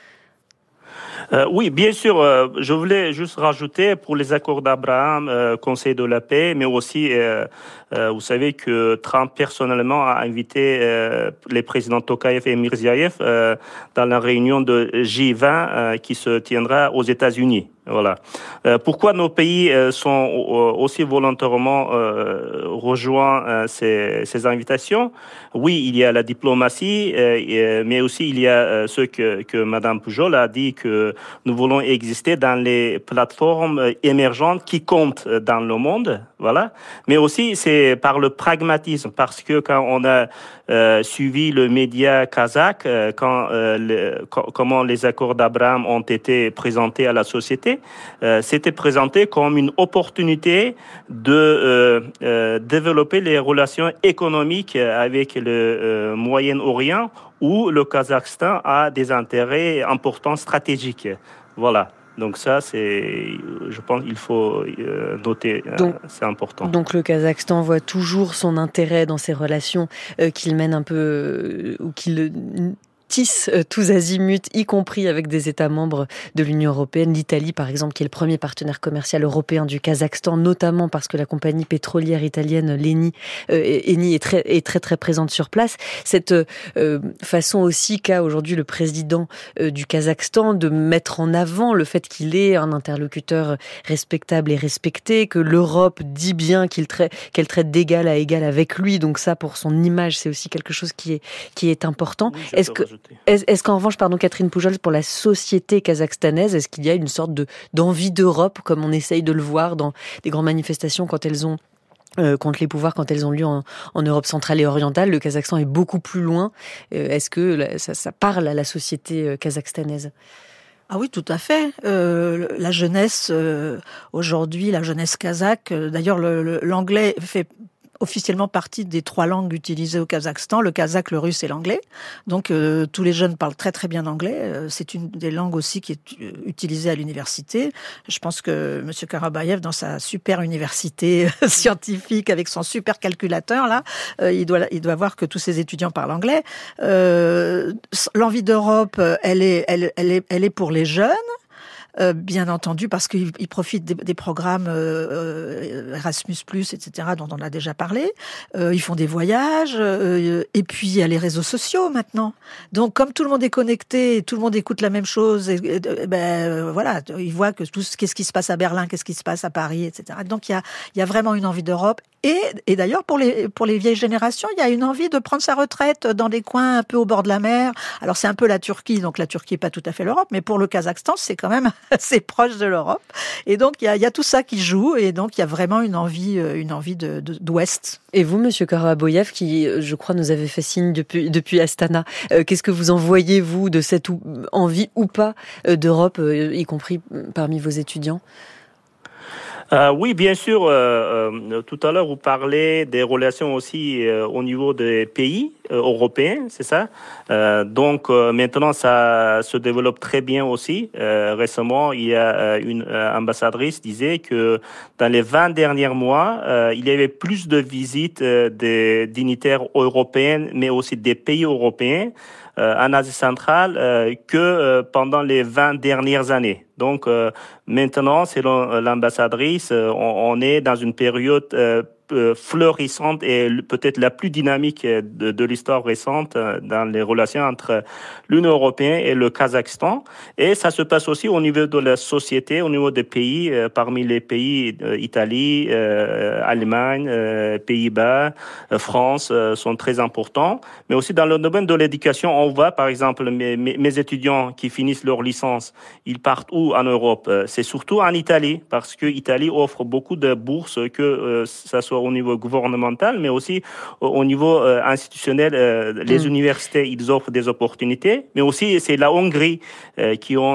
Oui, bien sûr. Je voulais juste rajouter pour les accords d'Abraham, Conseil de la paix, mais aussi, vous savez que Trump personnellement a invité les présidents Tokayev et Mirziayev dans la réunion de G20 qui se tiendra aux États-Unis. Voilà. Pourquoi nos pays sont aussi volontairement rejoints ces invitations? Oui, il y a la diplomatie, mais aussi il y a ce que Madame Pujol a dit, que nous voulons exister dans les plateformes émergentes qui comptent dans le monde. Voilà. Mais aussi c'est par le pragmatisme, parce que quand on a suivi le média kazakh, comment les accords d'Abraham ont été présentés à la société, c'était présenté comme une opportunité de développer les relations économiques avec le Moyen-Orient, où le Kazakhstan a des intérêts importants stratégiques. Voilà. Donc ça, je pense qu'il faut noter, c'est important. Donc le Kazakhstan voit toujours son intérêt dans ces relations qu'il mène un peu, ou qu'il tisse tous azimuts, y compris avec des États membres de l'Union européenne. L'Italie, par exemple, qui est le premier partenaire commercial européen du Kazakhstan, notamment parce que la compagnie pétrolière italienne Eni est très très présente sur place. Cette façon aussi qu'a aujourd'hui le président du Kazakhstan de mettre en avant le fait qu'il est un interlocuteur respectable et respecté, que l'Europe dit bien qu'elle traite d'égal à égal avec lui. Donc ça, pour son image, c'est aussi quelque chose qui est important. Oui, est-ce qu'en revanche, Catherine Pujol, pour la société kazakhstanaise, est-ce qu'il y a une sorte d'envie d'Europe, comme on essaye de le voir dans des grandes manifestations quand elles ont contre les pouvoirs, quand elles ont lieu en Europe centrale et orientale? Le Kazakhstan est beaucoup plus loin. Est-ce que ça parle à la société kazakhstanaise? Ah oui, tout à fait. La jeunesse, aujourd'hui, la jeunesse kazakh, d'ailleurs l'anglais fait officiellement partie des 3 langues utilisées au Kazakhstan, le kazakh, le russe et l'anglais. Donc tous les jeunes parlent très très bien anglais. C'est une des langues aussi qui est utilisée à l'université. Je pense que M. Karabayev, dans sa super université scientifique avec son super calculateur là, il doit voir que tous ses étudiants parlent anglais. L'envie d'Europe, elle est pour les jeunes. Bien entendu, parce qu'ils profitent des programmes Erasmus+, etc., dont on a déjà parlé. Ils font des voyages, et puis il y a les réseaux sociaux maintenant. Donc, comme tout le monde est connecté, tout le monde écoute la même chose, voilà, ils voient que qu'est-ce qui se passe à Berlin, qu'est-ce qui se passe à Paris, etc. Donc, il y a vraiment une envie d'Europe. Et d'ailleurs, pour les vieilles générations, il y a une envie de prendre sa retraite dans des coins un peu au bord de la mer. Alors, c'est un peu la Turquie, donc la Turquie n'est pas tout à fait l'Europe, mais pour le Kazakhstan, c'est quand même assez proche de l'Europe. Et donc, il y a tout ça qui joue, et donc il y a vraiment une envie d'Ouest. Et vous, Monsieur Karabayev, qui, je crois, nous avez fait signe depuis Astana, qu'est-ce que vous en voyez, vous, de cette envie ou pas d'Europe, y compris parmi vos étudiants? Oui, bien sûr. Tout à l'heure, vous parlez des relations aussi au niveau des pays européens, c'est ça? Donc maintenant, ça se développe très bien aussi. Récemment, il y a une ambassadrice qui disait que dans les 20 derniers mois, il y avait plus de visites des dignitaires européens, mais aussi des pays européens en Asie centrale que pendant les 20 dernières années. Donc maintenant, selon l'ambassadrice, on est dans une période fleurissante et peut-être la plus dynamique de l'histoire récente dans les relations entre l'Union européenne et le Kazakhstan. Et ça se passe aussi au niveau de la société, au niveau des pays, parmi les pays Italie, Allemagne, Pays-Bas, France sont très importants. Mais aussi dans le domaine de l'éducation, on voit par exemple mes étudiants qui finissent leur licence, ils partent où en Europe? C'est surtout en Italie, parce que l'Italie offre beaucoup de bourses, que ça soit au niveau gouvernemental, mais aussi au niveau institutionnel. Les universités, ils offrent des opportunités, mais aussi c'est la Hongrie qui ont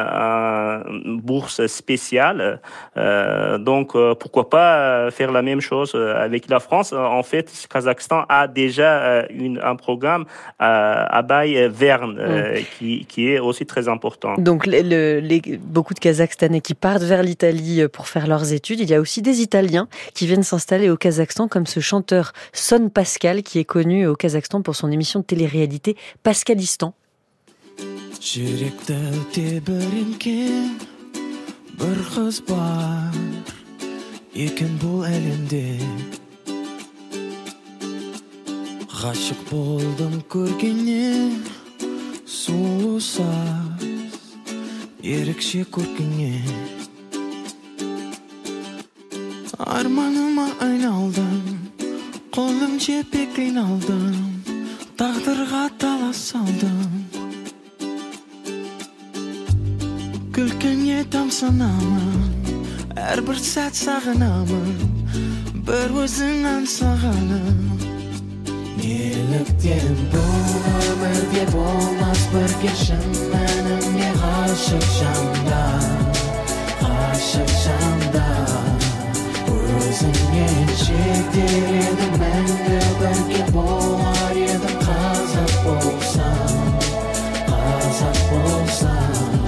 une bourse spéciale. Donc, pourquoi pas faire la même chose avec la France? En fait, le Kazakhstan a déjà un programme à Baye-Verne qui est aussi très important. Donc, beaucoup de Kazakhstanais qui partent vers l'Italie pour faire leurs études. Il y a aussi des Italiens qui viennent s'installer au Kazakhstan, comme ce chanteur Son Pascal, qui est connu au Kazakhstan pour son émission de télé-réalité Pascalistan. Ерекше көркіңе Armanıma ayналdım, kolum cephe kıynaldım, taqdırga tala saldım. Күлкіңе тамсанамын, әрбір сәт сағынамын, бір өзің аңсағаным. Неліктен бұл өмірде болмас бір кешім мәніңе ғашық жанда, ғашық жанда. Өзіңнен шектеледі мәңгі бірге болар едім, қазақ болсам, қазақ болсам.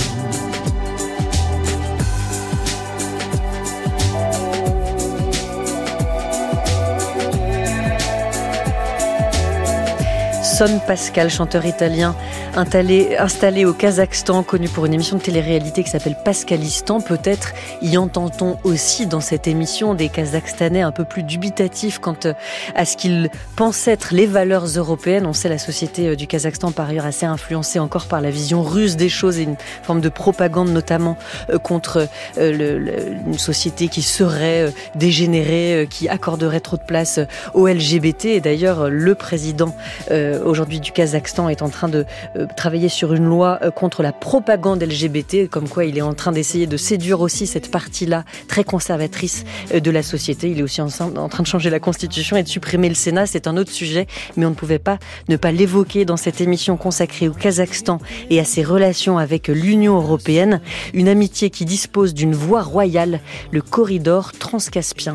Son Pascal, chanteur italien installé au Kazakhstan, connu pour une émission de télé-réalité qui s'appelle Pascalistan. Peut-être y entend-on aussi dans cette émission des Kazakhstanais un peu plus dubitatifs quant à ce qu'ils pensent être les valeurs européennes. On sait la société du Kazakhstan par ailleurs assez influencée encore par la vision russe des choses et une forme de propagande notamment contre une société qui serait dégénérée, qui accorderait trop de place aux LGBT. Et d'ailleurs, le président aujourd'hui du Kazakhstan est en train de travailler sur une loi contre la propagande LGBT, comme quoi il est en train d'essayer de séduire aussi cette partie-là très conservatrice de la société. Il est aussi en train de changer la Constitution et de supprimer le Sénat. C'est un autre sujet, mais on ne pouvait pas ne pas l'évoquer dans cette émission consacrée au Kazakhstan et à ses relations avec l'Union européenne. Une amitié qui dispose d'une voie royale, le corridor transcaspien.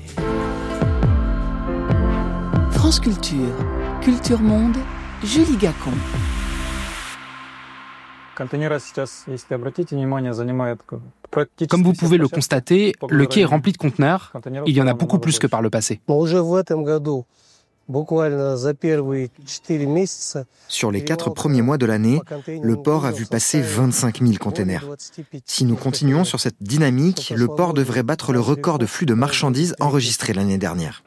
France Culture. Culture Monde, Julie Gacon. Comme vous pouvez le constater, le quai est rempli de conteneurs. Il y en a beaucoup plus que par le passé. Sur les 4 premiers mois de l'année, le port a vu passer 25 000 containers. Si nous continuons sur cette dynamique, le port devrait battre le record de flux de marchandises enregistré l'année dernière.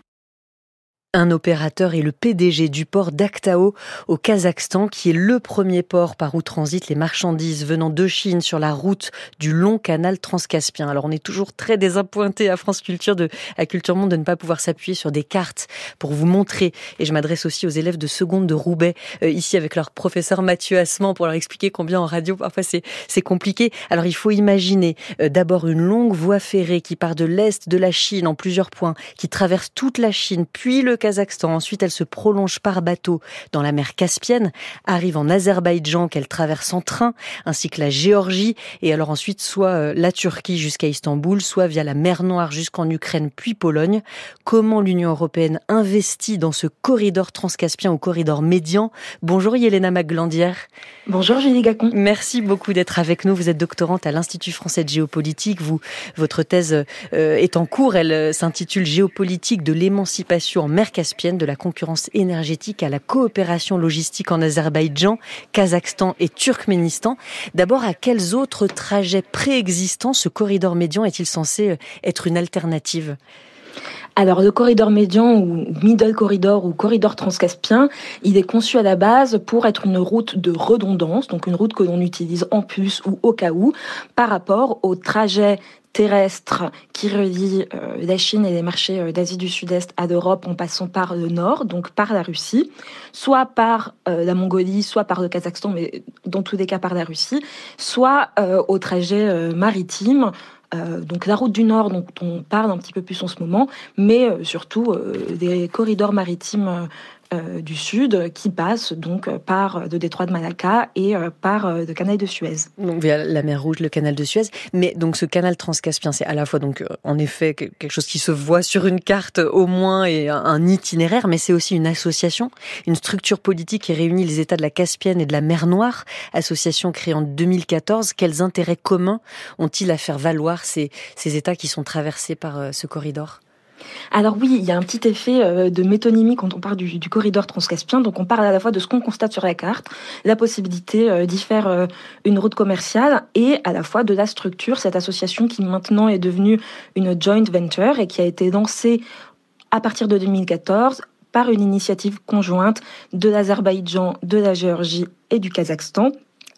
Un opérateur est le PDG du port d'Aktao au Kazakhstan, qui est le premier port par où transitent les marchandises venant de Chine sur la route du long canal transcaspien. Alors on est toujours très désappointé à France Culture, à Culture Monde, de ne pas pouvoir s'appuyer sur des cartes pour vous montrer. Et je m'adresse aussi aux élèves de seconde de Roubaix, ici avec leur professeur Mathieu Assement, pour leur expliquer combien en radio parfois c'est compliqué. Alors il faut imaginer d'abord une longue voie ferrée qui part de l'est de la Chine en plusieurs points, qui traverse toute la Chine, puis le Kazakhstan. Ensuite, elle se prolonge par bateau dans la mer Caspienne, arrive en Azerbaïdjan qu'elle traverse en train, ainsi que la Géorgie, et alors ensuite soit la Turquie jusqu'à Istanbul, soit via la mer Noire jusqu'en Ukraine puis Pologne. Comment l'Union européenne investit dans ce corridor transcaspien ou corridor médian? Bonjour Yelena Maglandière. Bonjour Julie Gacon. Merci beaucoup d'être avec nous. Vous êtes doctorante à l'Institut français de géopolitique. Votre thèse est en cours. Elle s'intitule Géopolitique de l'émancipation en mer Caspienne, de la concurrence énergétique à la coopération logistique en Azerbaïdjan, Kazakhstan et Turkménistan. D'abord, à quels autres trajets préexistants ce corridor médian est-il censé être une alternative ? Alors, le corridor médian ou middle corridor ou corridor transcaspien, il est conçu à la base pour être une route de redondance, donc une route que l'on utilise en plus ou au cas où, par rapport au trajet terrestre qui relie la Chine et les marchés d'Asie du Sud-Est à l'Europe en passant par le nord, donc par la Russie, soit par la Mongolie, soit par le Kazakhstan, mais dans tous les cas par la Russie, soit au trajet maritime. Donc la route du Nord dont on parle un petit peu plus en ce moment, mais surtout des corridors maritimes du Sud qui passent donc par le détroit de Malacca et par le canal de Suez. Donc via la mer Rouge, le canal de Suez. Mais donc ce canal transcaspien, c'est à la fois donc en effet quelque chose qui se voit sur une carte au moins et un itinéraire, mais c'est aussi une association, une structure politique qui réunit les États de la Caspienne et de la mer Noire, association créée en 2014. Quels intérêts communs ont-ils à faire valoir ces États qui sont traversés par ce corridor ? Alors oui, il y a un petit effet de métonymie quand on parle du corridor transcaspien. Donc on parle à la fois de ce qu'on constate sur la carte, la possibilité d'y faire une route commerciale, et à la fois de la structure, cette association qui maintenant est devenue une joint venture et qui a été lancée à partir de 2014 par une initiative conjointe de l'Azerbaïdjan, de la Géorgie et du Kazakhstan,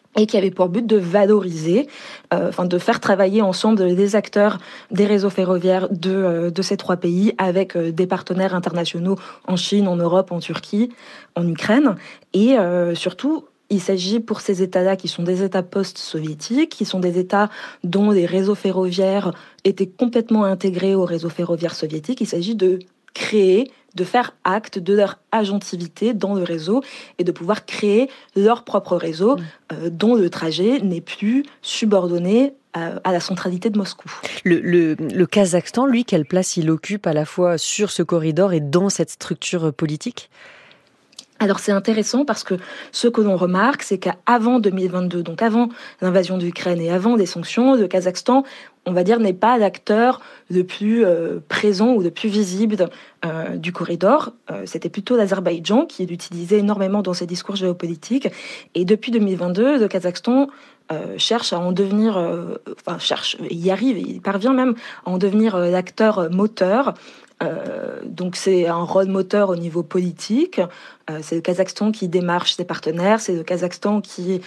et qui avait pour but de valoriser, de faire travailler ensemble des acteurs des réseaux ferroviaires de ces 3 pays avec des partenaires internationaux en Chine, en Europe, en Turquie, en Ukraine. Et surtout, il s'agit pour ces États-là qui sont des États post-soviétiques, qui sont des États dont les réseaux ferroviaires étaient complètement intégrés au réseau ferroviaire soviétique. Il s'agit de créer, de faire acte de leur agentivité dans le réseau et de pouvoir créer leur propre réseau dont le trajet n'est plus subordonné à la centralité de Moscou. Le Kazakhstan, lui, quelle place il occupe à la fois sur ce corridor et dans cette structure politique ? Alors c'est intéressant parce que ce que l'on remarque, c'est qu'avant 2022, donc avant l'invasion d'Ukraine et avant les sanctions, le Kazakhstan, on va dire, n'est pas l'acteur le plus présent ou le plus visible du corridor. C'était plutôt l'Azerbaïdjan qui l'utilisait énormément dans ses discours géopolitiques. Et depuis 2022, le Kazakhstan cherche à en devenir, il arrive, il parvient même à en devenir l'acteur moteur. Donc c'est un rôle moteur au niveau politique. C'est le Kazakhstan qui démarche ses partenaires, c'est le Kazakhstan qui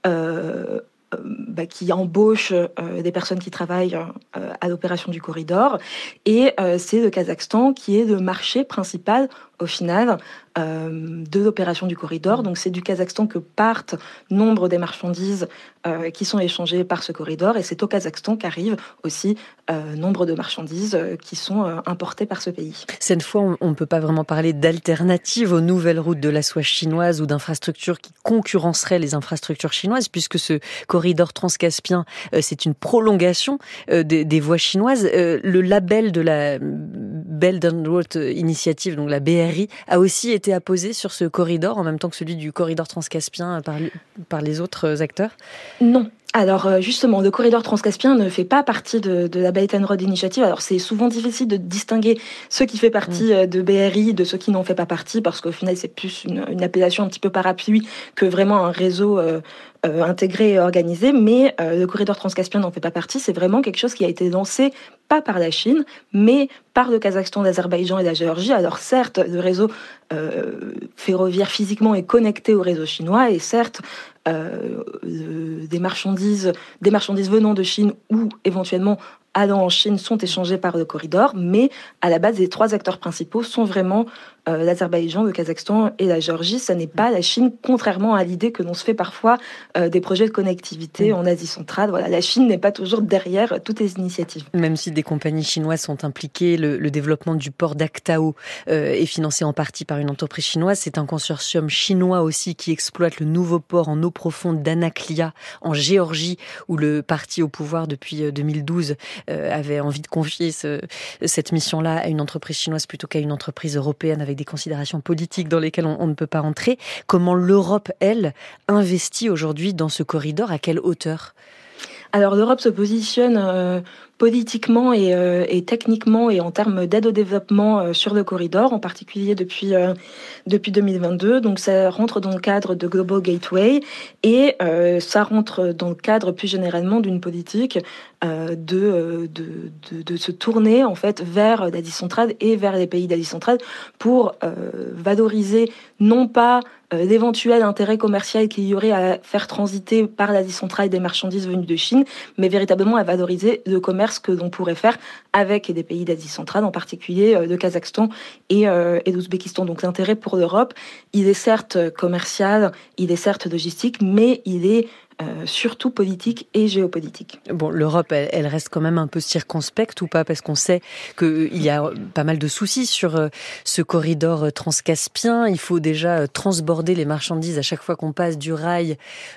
embauche des personnes qui travaillent à l'opération du corridor, et c'est le Kazakhstan qui est le marché principal au final de l'opération du corridor. Donc c'est du Kazakhstan que partent nombre des marchandises qui sont échangées par ce corridor, et c'est au Kazakhstan qu'arrivent aussi nombre de marchandises qui sont importées par ce pays. Cette fois, on ne peut pas vraiment parler d'alternative aux nouvelles routes de la soie chinoise ou d'infrastructures qui concurrenceraient les infrastructures chinoises, puisque ce corridor transcaspien, c'est une prolongation des voies chinoises. Le label de la Belt and Road Initiative, donc la BRI, a aussi été apposé sur ce corridor, en même temps que celui du corridor transcaspien par les autres acteurs ? Non. Alors justement, le corridor transcaspien ne fait pas partie de la Belt and Road Initiative. Alors c'est souvent difficile de distinguer ce qui fait partie de BRI de ce qui n'en fait pas partie, parce qu'au final c'est plus une appellation un petit peu parapluie que vraiment un réseau intégré et organisé. Mais le corridor transcaspien n'en fait pas partie. C'est vraiment quelque chose qui a été lancé pas par la Chine, mais par le Kazakhstan, l'Azerbaïdjan et la Géorgie. Alors certes, le réseau ferroviaire physiquement est connecté au réseau chinois, et certes, des marchandises venant de Chine ou éventuellement allant en Chine sont échangées par le corridor, mais à la base, les 3 acteurs principaux sont vraiment l'Azerbaïdjan, le Kazakhstan et la Géorgie. Ça n'est pas la Chine, contrairement à l'idée que l'on se fait parfois des projets de connectivité en Asie centrale. Voilà, la Chine n'est pas toujours derrière toutes les initiatives. Même si des compagnies chinoises sont impliquées, le développement du port d'Aktao est financé en partie par une entreprise chinoise. C'est un consortium chinois aussi qui exploite le nouveau port en eau profonde d'Anaklia en Géorgie, où le parti au pouvoir depuis 2012 avait envie de confier cette mission-là à une entreprise chinoise plutôt qu'à une entreprise européenne, avec des considérations politiques dans lesquelles on ne peut pas entrer. Comment l'Europe, elle, investit aujourd'hui dans ce corridor ? À quelle hauteur ? Alors l'Europe se positionne politiquement et techniquement et en termes d'aide au développement sur le corridor, en particulier depuis 2022. Donc ça rentre dans le cadre de Global Gateway, et ça rentre dans le cadre plus généralement d'une politique de se tourner en fait vers l'Asie centrale et vers les pays d'Asie centrale pour valoriser non pas l'éventuel intérêt commercial qu'il y aurait à faire transiter par l'Asie centrale des marchandises venues de Chine, mais véritablement à valoriser le commerce que l'on pourrait faire avec des pays d'Asie centrale, en particulier le Kazakhstan et l'Ouzbékistan. Donc l'intérêt pour l'Europe, il est certes commercial, il est certes logistique, mais il est surtout politique et géopolitique. Bon, l'Europe, elle reste quand même un peu circonspecte ou pas ? Parce qu'on sait qu'il y a pas mal de soucis sur ce corridor transcaspien. Il faut déjà transborder les marchandises à chaque fois qu'on passe du rail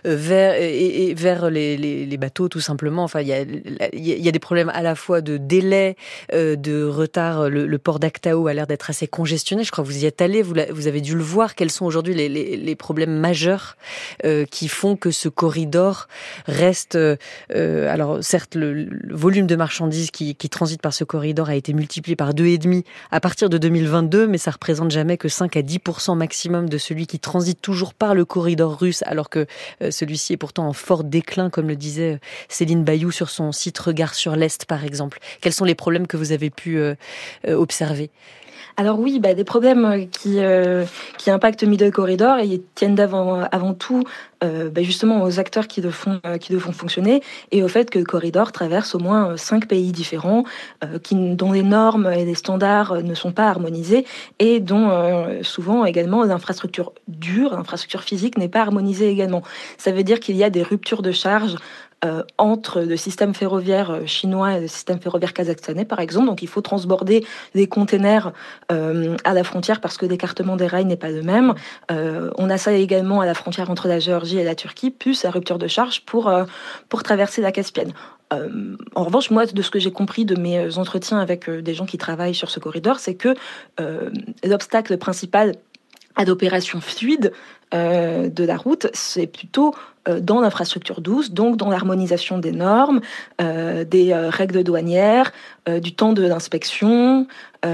vers les bateaux, tout simplement. Enfin, il y a des problèmes à la fois de délai, de retard. Le port d'Aktao a l'air d'être assez congestionné. Je crois que vous y êtes allé, vous avez dû le voir. Quels sont aujourd'hui les problèmes majeurs qui font que ce corridor reste... alors certes, le volume de marchandises qui transitent par ce corridor a été multiplié par 2,5 à partir de 2022, mais ça représente jamais que 5 à 10% maximum de celui qui transite toujours par le corridor russe, alors que celui-ci est pourtant en fort déclin, comme le disait Céline Bayou sur son site Regard sur l'Est, par exemple. Quels sont les problèmes que vous avez pu observer ? Alors oui, des problèmes qui impactent Middle Corridor et tiennent avant tout justement aux acteurs qui le font fonctionner et au fait que le corridor traverse au moins 5 pays différents dont les normes et les standards ne sont pas harmonisés et dont souvent également l'infrastructure l'infrastructure physique n'est pas harmonisée également. Ça veut dire qu'il y a des ruptures de charge entre le système ferroviaire chinois et le système ferroviaire kazakhstanais, par exemple. Donc, il faut transborder des containers à la frontière parce que l'écartement des rails n'est pas le même. On a ça également à la frontière entre la Géorgie et la Turquie, plus la rupture de charge pour traverser la Caspienne. En revanche, moi, de ce que j'ai compris de mes entretiens avec des gens qui travaillent sur ce corridor, c'est que l'obstacle principal à l'opération fluide de la route, c'est plutôt dans l'infrastructure douce, donc dans l'harmonisation des normes, des règles douanières, du temps de l'inspection,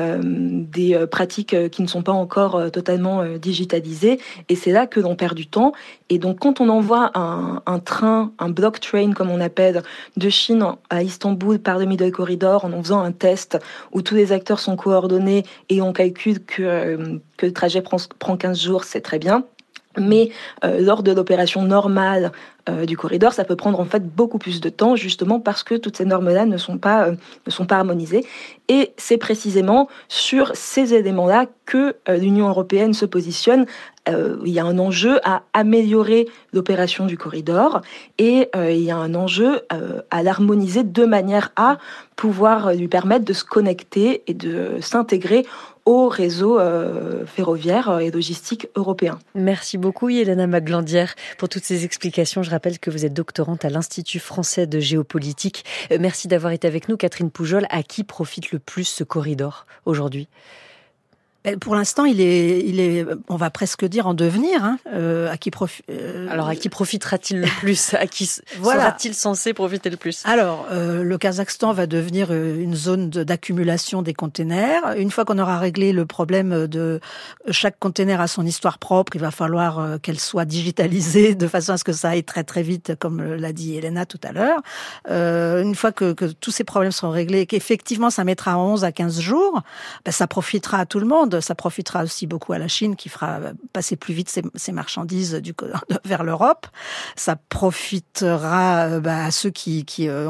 des pratiques qui ne sont pas encore totalement digitalisées. Et c'est là que l'on perd du temps. Et donc, quand on envoie un train, un block train, comme on appelle, de Chine à Istanbul par le Middle Corridor, en faisant un test où tous les acteurs sont coordonnés et on calcule que le trajet prend 15 jours, c'est très bien. Mais lors de l'opération normale du corridor, ça peut prendre en fait beaucoup plus de temps, justement parce que toutes ces normes-là ne sont pas harmonisées. Et c'est précisément sur ces éléments-là que l'Union européenne se positionne. Il y a un enjeu à améliorer l'opération du corridor et il y a un enjeu à l'harmoniser de manière à pouvoir lui permettre de se connecter et de s'intégrer au réseau ferroviaire et logistique européen. Merci beaucoup Yelena Maglandière pour toutes ces explications. Je rappelle que vous êtes doctorante à l'Institut français de géopolitique. Merci d'avoir été avec nous. Catherine Poujol, à qui profite le plus ce corridor aujourd'hui ? Pour l'instant, il est, on va presque dire en devenir. À qui Alors, à qui profitera-t-il le plus ? À qui sera-t-il censé profiter le plus ? Alors, le Kazakhstan va devenir une zone d'accumulation des containers. Une fois qu'on aura réglé le problème de chaque container a son histoire propre, il va falloir qu'elle soit digitalisée de façon à ce que ça aille très très vite, comme l'a dit Elena tout à l'heure. Une fois que tous ces problèmes seront réglés et qu'effectivement ça mettra 11 à 15 jours, ça profitera à tout le monde. Ça profitera aussi beaucoup à la Chine qui fera passer plus vite ses marchandises vers l'Europe. Ça profitera à ceux qui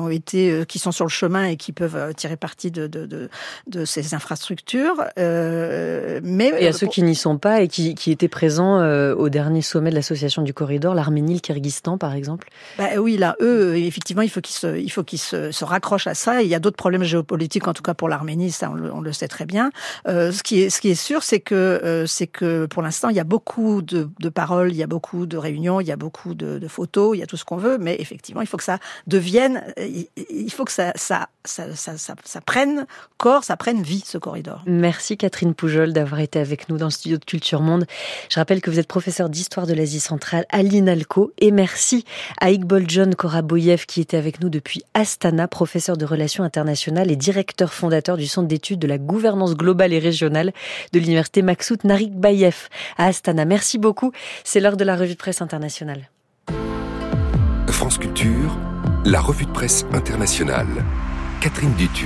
sont sur le chemin et qui peuvent tirer parti de ces infrastructures. Et à ceux qui n'y sont pas et qui étaient présents au dernier sommet de l'association du corridor, l'Arménie, le Kyrgyzstan par exemple. Oui, là, eux, effectivement, il faut qu'ils se raccrochent à ça. Et il y a d'autres problèmes géopolitiques, en tout cas pour l'Arménie, ça on le sait très bien. Ce qui est sûr, c'est que pour l'instant, il y a beaucoup de paroles, il y a beaucoup de réunions, il y a beaucoup de photos, il y a tout ce qu'on veut, mais effectivement, il faut que ça devienne, il faut que ça prenne corps, ça prenne vie, ce corridor. Merci Catherine Poujol d'avoir été avec nous dans le studio de Culture Monde. Je rappelle que vous êtes professeure d'histoire de l'Asie centrale à l'INALCO et merci à Iqbal John Koraboyev qui était avec nous depuis Astana, professeur de relations internationales et directeur fondateur du Centre d'études de la gouvernance globale et régionale de l'université Maksut Narikbayev à Astana. Merci beaucoup. C'est l'heure de la revue de presse internationale. France Culture, la revue de presse internationale. Catherine Dutu.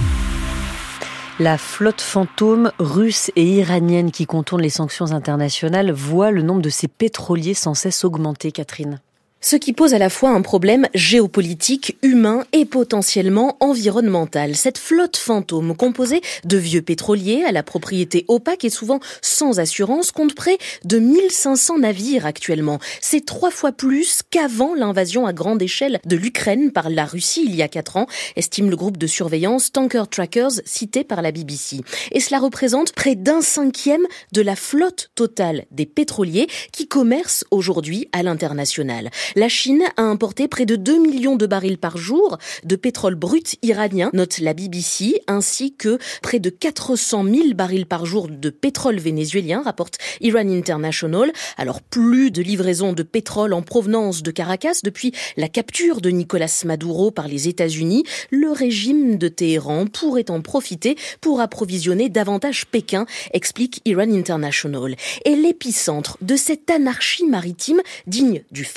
La flotte fantôme russe et iranienne qui contourne les sanctions internationales voit le nombre de ses pétroliers sans cesse augmenter, Catherine. Ce qui pose à la fois un problème géopolitique, humain et potentiellement environnemental. Cette flotte fantôme, composée de vieux pétroliers à la propriété opaque et souvent sans assurance, compte près de 1500 navires actuellement. C'est 3 fois plus qu'avant l'invasion à grande échelle de l'Ukraine par la Russie il y a 4 ans, estime le groupe de surveillance Tanker Trackers cité par la BBC. Et cela représente près d'1/5 de la flotte totale des pétroliers qui commercent aujourd'hui à l'international. La Chine a importé près de 2 millions de barils par jour de pétrole brut iranien, note la BBC, ainsi que près de 400 000 barils par jour de pétrole vénézuélien, rapporte Iran International. Alors plus de livraison de pétrole en provenance de Caracas depuis la capture de Nicolás Maduro par les États-Unis. Le régime de Téhéran pourrait en profiter pour approvisionner davantage Pékin, explique Iran International. Et l'épicentre de cette anarchie maritime digne du Far West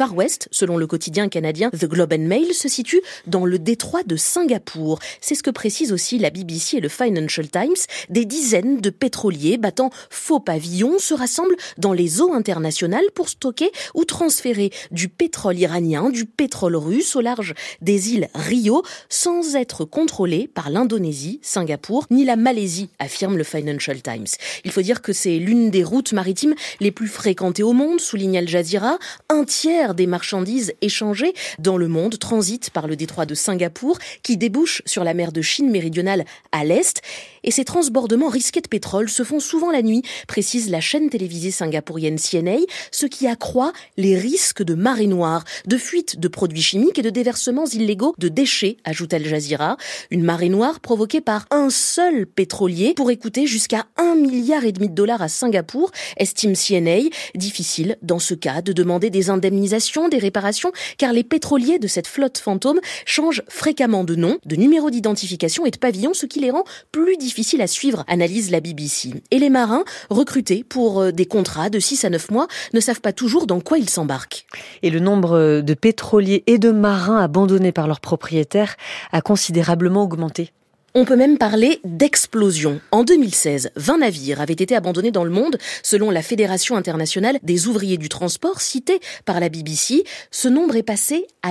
test, selon le quotidien canadien The Globe and Mail, se situe dans le détroit de Singapour. C'est ce que précisent aussi la BBC et le Financial Times. Des dizaines de pétroliers battant faux pavillon se rassemblent dans les eaux internationales pour stocker ou transférer du pétrole iranien, du pétrole russe au large des îles Rio, sans être contrôlés par l'Indonésie, Singapour, ni la Malaisie, affirme le Financial Times. Il faut dire que c'est l'une des routes maritimes les plus fréquentées au monde, souligne Al Jazeera. Un tiers des marchandises échangées dans le monde transitent par le détroit de Singapour, qui débouche sur la mer de Chine méridionale à l'est. Et ces transbordements risqués de pétrole se font souvent la nuit, précise la chaîne télévisée singapourienne CNA, ce qui accroît les risques de marée noire, de fuite de produits chimiques et de déversements illégaux de déchets, ajoute Al Jazeera. Une marée noire provoquée par un seul pétrolier pourrait coûter jusqu'à $1,5 milliard à Singapour, estime CNA. Difficile, dans ce cas, de demander des indemnisations, des réparations, car les pétroliers de cette flotte fantôme changent fréquemment de nom, de numéro d'identification et de pavillon, ce qui les rend plus difficiles à suivre, analyse la BBC. Et les marins, recrutés pour des contrats de 6 à 9 mois, ne savent pas toujours dans quoi ils s'embarquent. Et le nombre de pétroliers et de marins abandonnés par leurs propriétaires a considérablement augmenté. On peut même parler d'explosion. En 2016, 20 navires avaient été abandonnés dans le monde, selon la Fédération internationale des ouvriers du transport, citée par la BBC. Ce nombre est passé à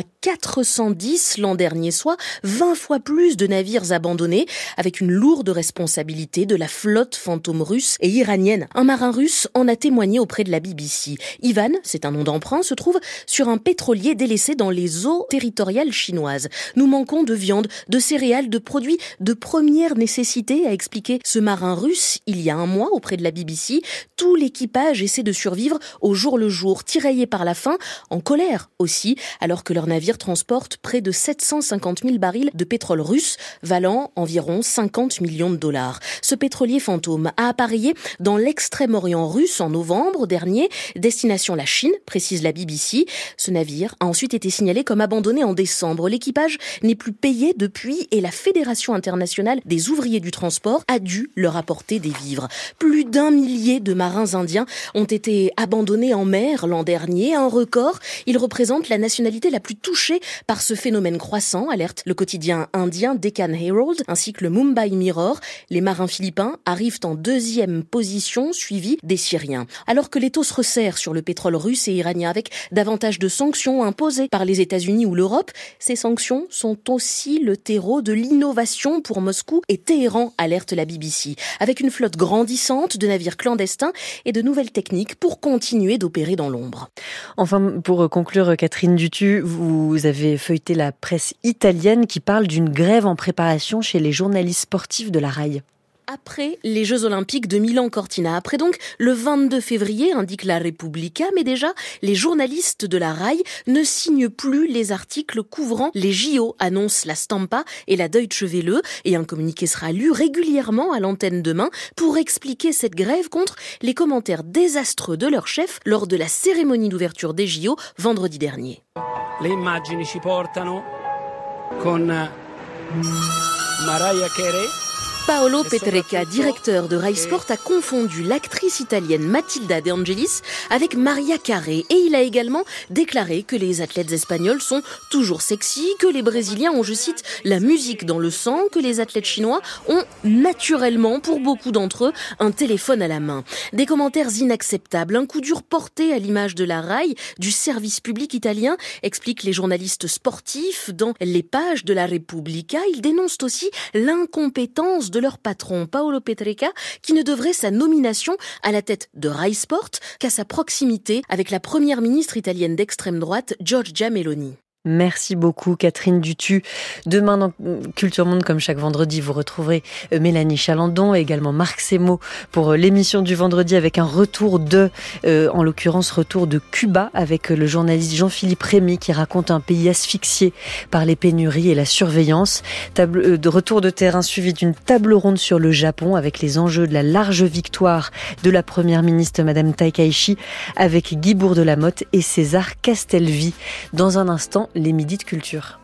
410 l'an dernier, soit 20 fois plus de navires abandonnés, avec une lourde responsabilité de la flotte fantôme russe et iranienne. Un marin russe en a témoigné auprès de la BBC. Ivan, c'est un nom d'emprunt, se trouve sur un pétrolier délaissé dans les eaux territoriales chinoises. Nous manquons de viande, de céréales, de produits de première nécessité, a expliqué ce marin russe il y a un mois auprès de la BBC. Tout l'équipage essaie de survivre au jour le jour, tiraillé par la faim, en colère aussi, alors que leur navire transporte près de 750 000 barils de pétrole russe, valant environ 50 millions de dollars. Ce pétrolier fantôme a appareillé dans l'extrême-orient russe en novembre dernier, destination la Chine, précise la BBC. Ce navire a ensuite été signalé comme abandonné en décembre. L'équipage n'est plus payé depuis et la Fédération internationale des ouvriers du transport a dû leur apporter des vivres. Plus d'1 millier de marins indiens ont été abandonnés en mer l'an dernier, un record. Ils représentent la nationalité la plus touchée par ce phénomène croissant, alerte le quotidien indien Deccan Herald ainsi que le Mumbai Mirror. Les marins philippins arrivent en 2e position, suivis des Syriens. Alors que l'étau se resserre sur le pétrole russe et iranien avec davantage de sanctions imposées par les États-Unis ou l'Europe, ces sanctions sont aussi le terreau de l'innovation pour Moscou et Téhéran, alerte la BBC, avec une flotte grandissante de navires clandestins et de nouvelles techniques pour continuer d'opérer dans l'ombre. Enfin, pour conclure, Catherine Dutu, vous avez feuilleté la presse italienne qui parle d'une grève en préparation chez les journalistes sportifs de la RAI. Après les Jeux Olympiques de Milan-Cortina, après donc le 22 février, indique la Repubblica, mais déjà, les journalistes de la RAI ne signent plus les articles couvrant les JO, annonce la Stampa et la Deutsche Welle, et un communiqué sera lu régulièrement à l'antenne demain pour expliquer cette grève contre les commentaires désastreux de leur chef lors de la cérémonie d'ouverture des JO vendredi dernier. Le immagini ci portano con Mariah Carey. Paolo Petreca, directeur de Rai Sport, a confondu l'actrice italienne Matilda De Angelis avec Mariah Carey. Et il a également déclaré que les athlètes espagnols sont toujours sexy, que les Brésiliens ont, je cite, la musique dans le sang, que les athlètes chinois ont naturellement, pour beaucoup d'entre eux, un téléphone à la main. Des commentaires inacceptables, un coup dur porté à l'image de la RAI, du service public italien, expliquent les journalistes sportifs dans les pages de la Repubblica. Ils dénoncent aussi l'incompétence de leur patron, Paolo Petreca, qui ne devrait sa nomination à la tête de Rai Sport qu'à sa proximité avec la première ministre italienne d'extrême droite, Giorgia Meloni. Merci beaucoup Catherine Dutu. Demain dans Culture Monde, comme chaque vendredi, vous retrouverez Mélanie Chalandon et également Marc Semo pour l'émission du vendredi avec un retour en l'occurrence retour de Cuba avec le journaliste Jean-Philippe Rémy qui raconte un pays asphyxié par les pénuries et la surveillance. De retour de terrain suivi d'une table ronde sur le Japon avec les enjeux de la large victoire de la première ministre Madame Takaichi avec Guy Bourg-de-Lamotte et César Castelvi. Dans un instant, les midis de culture.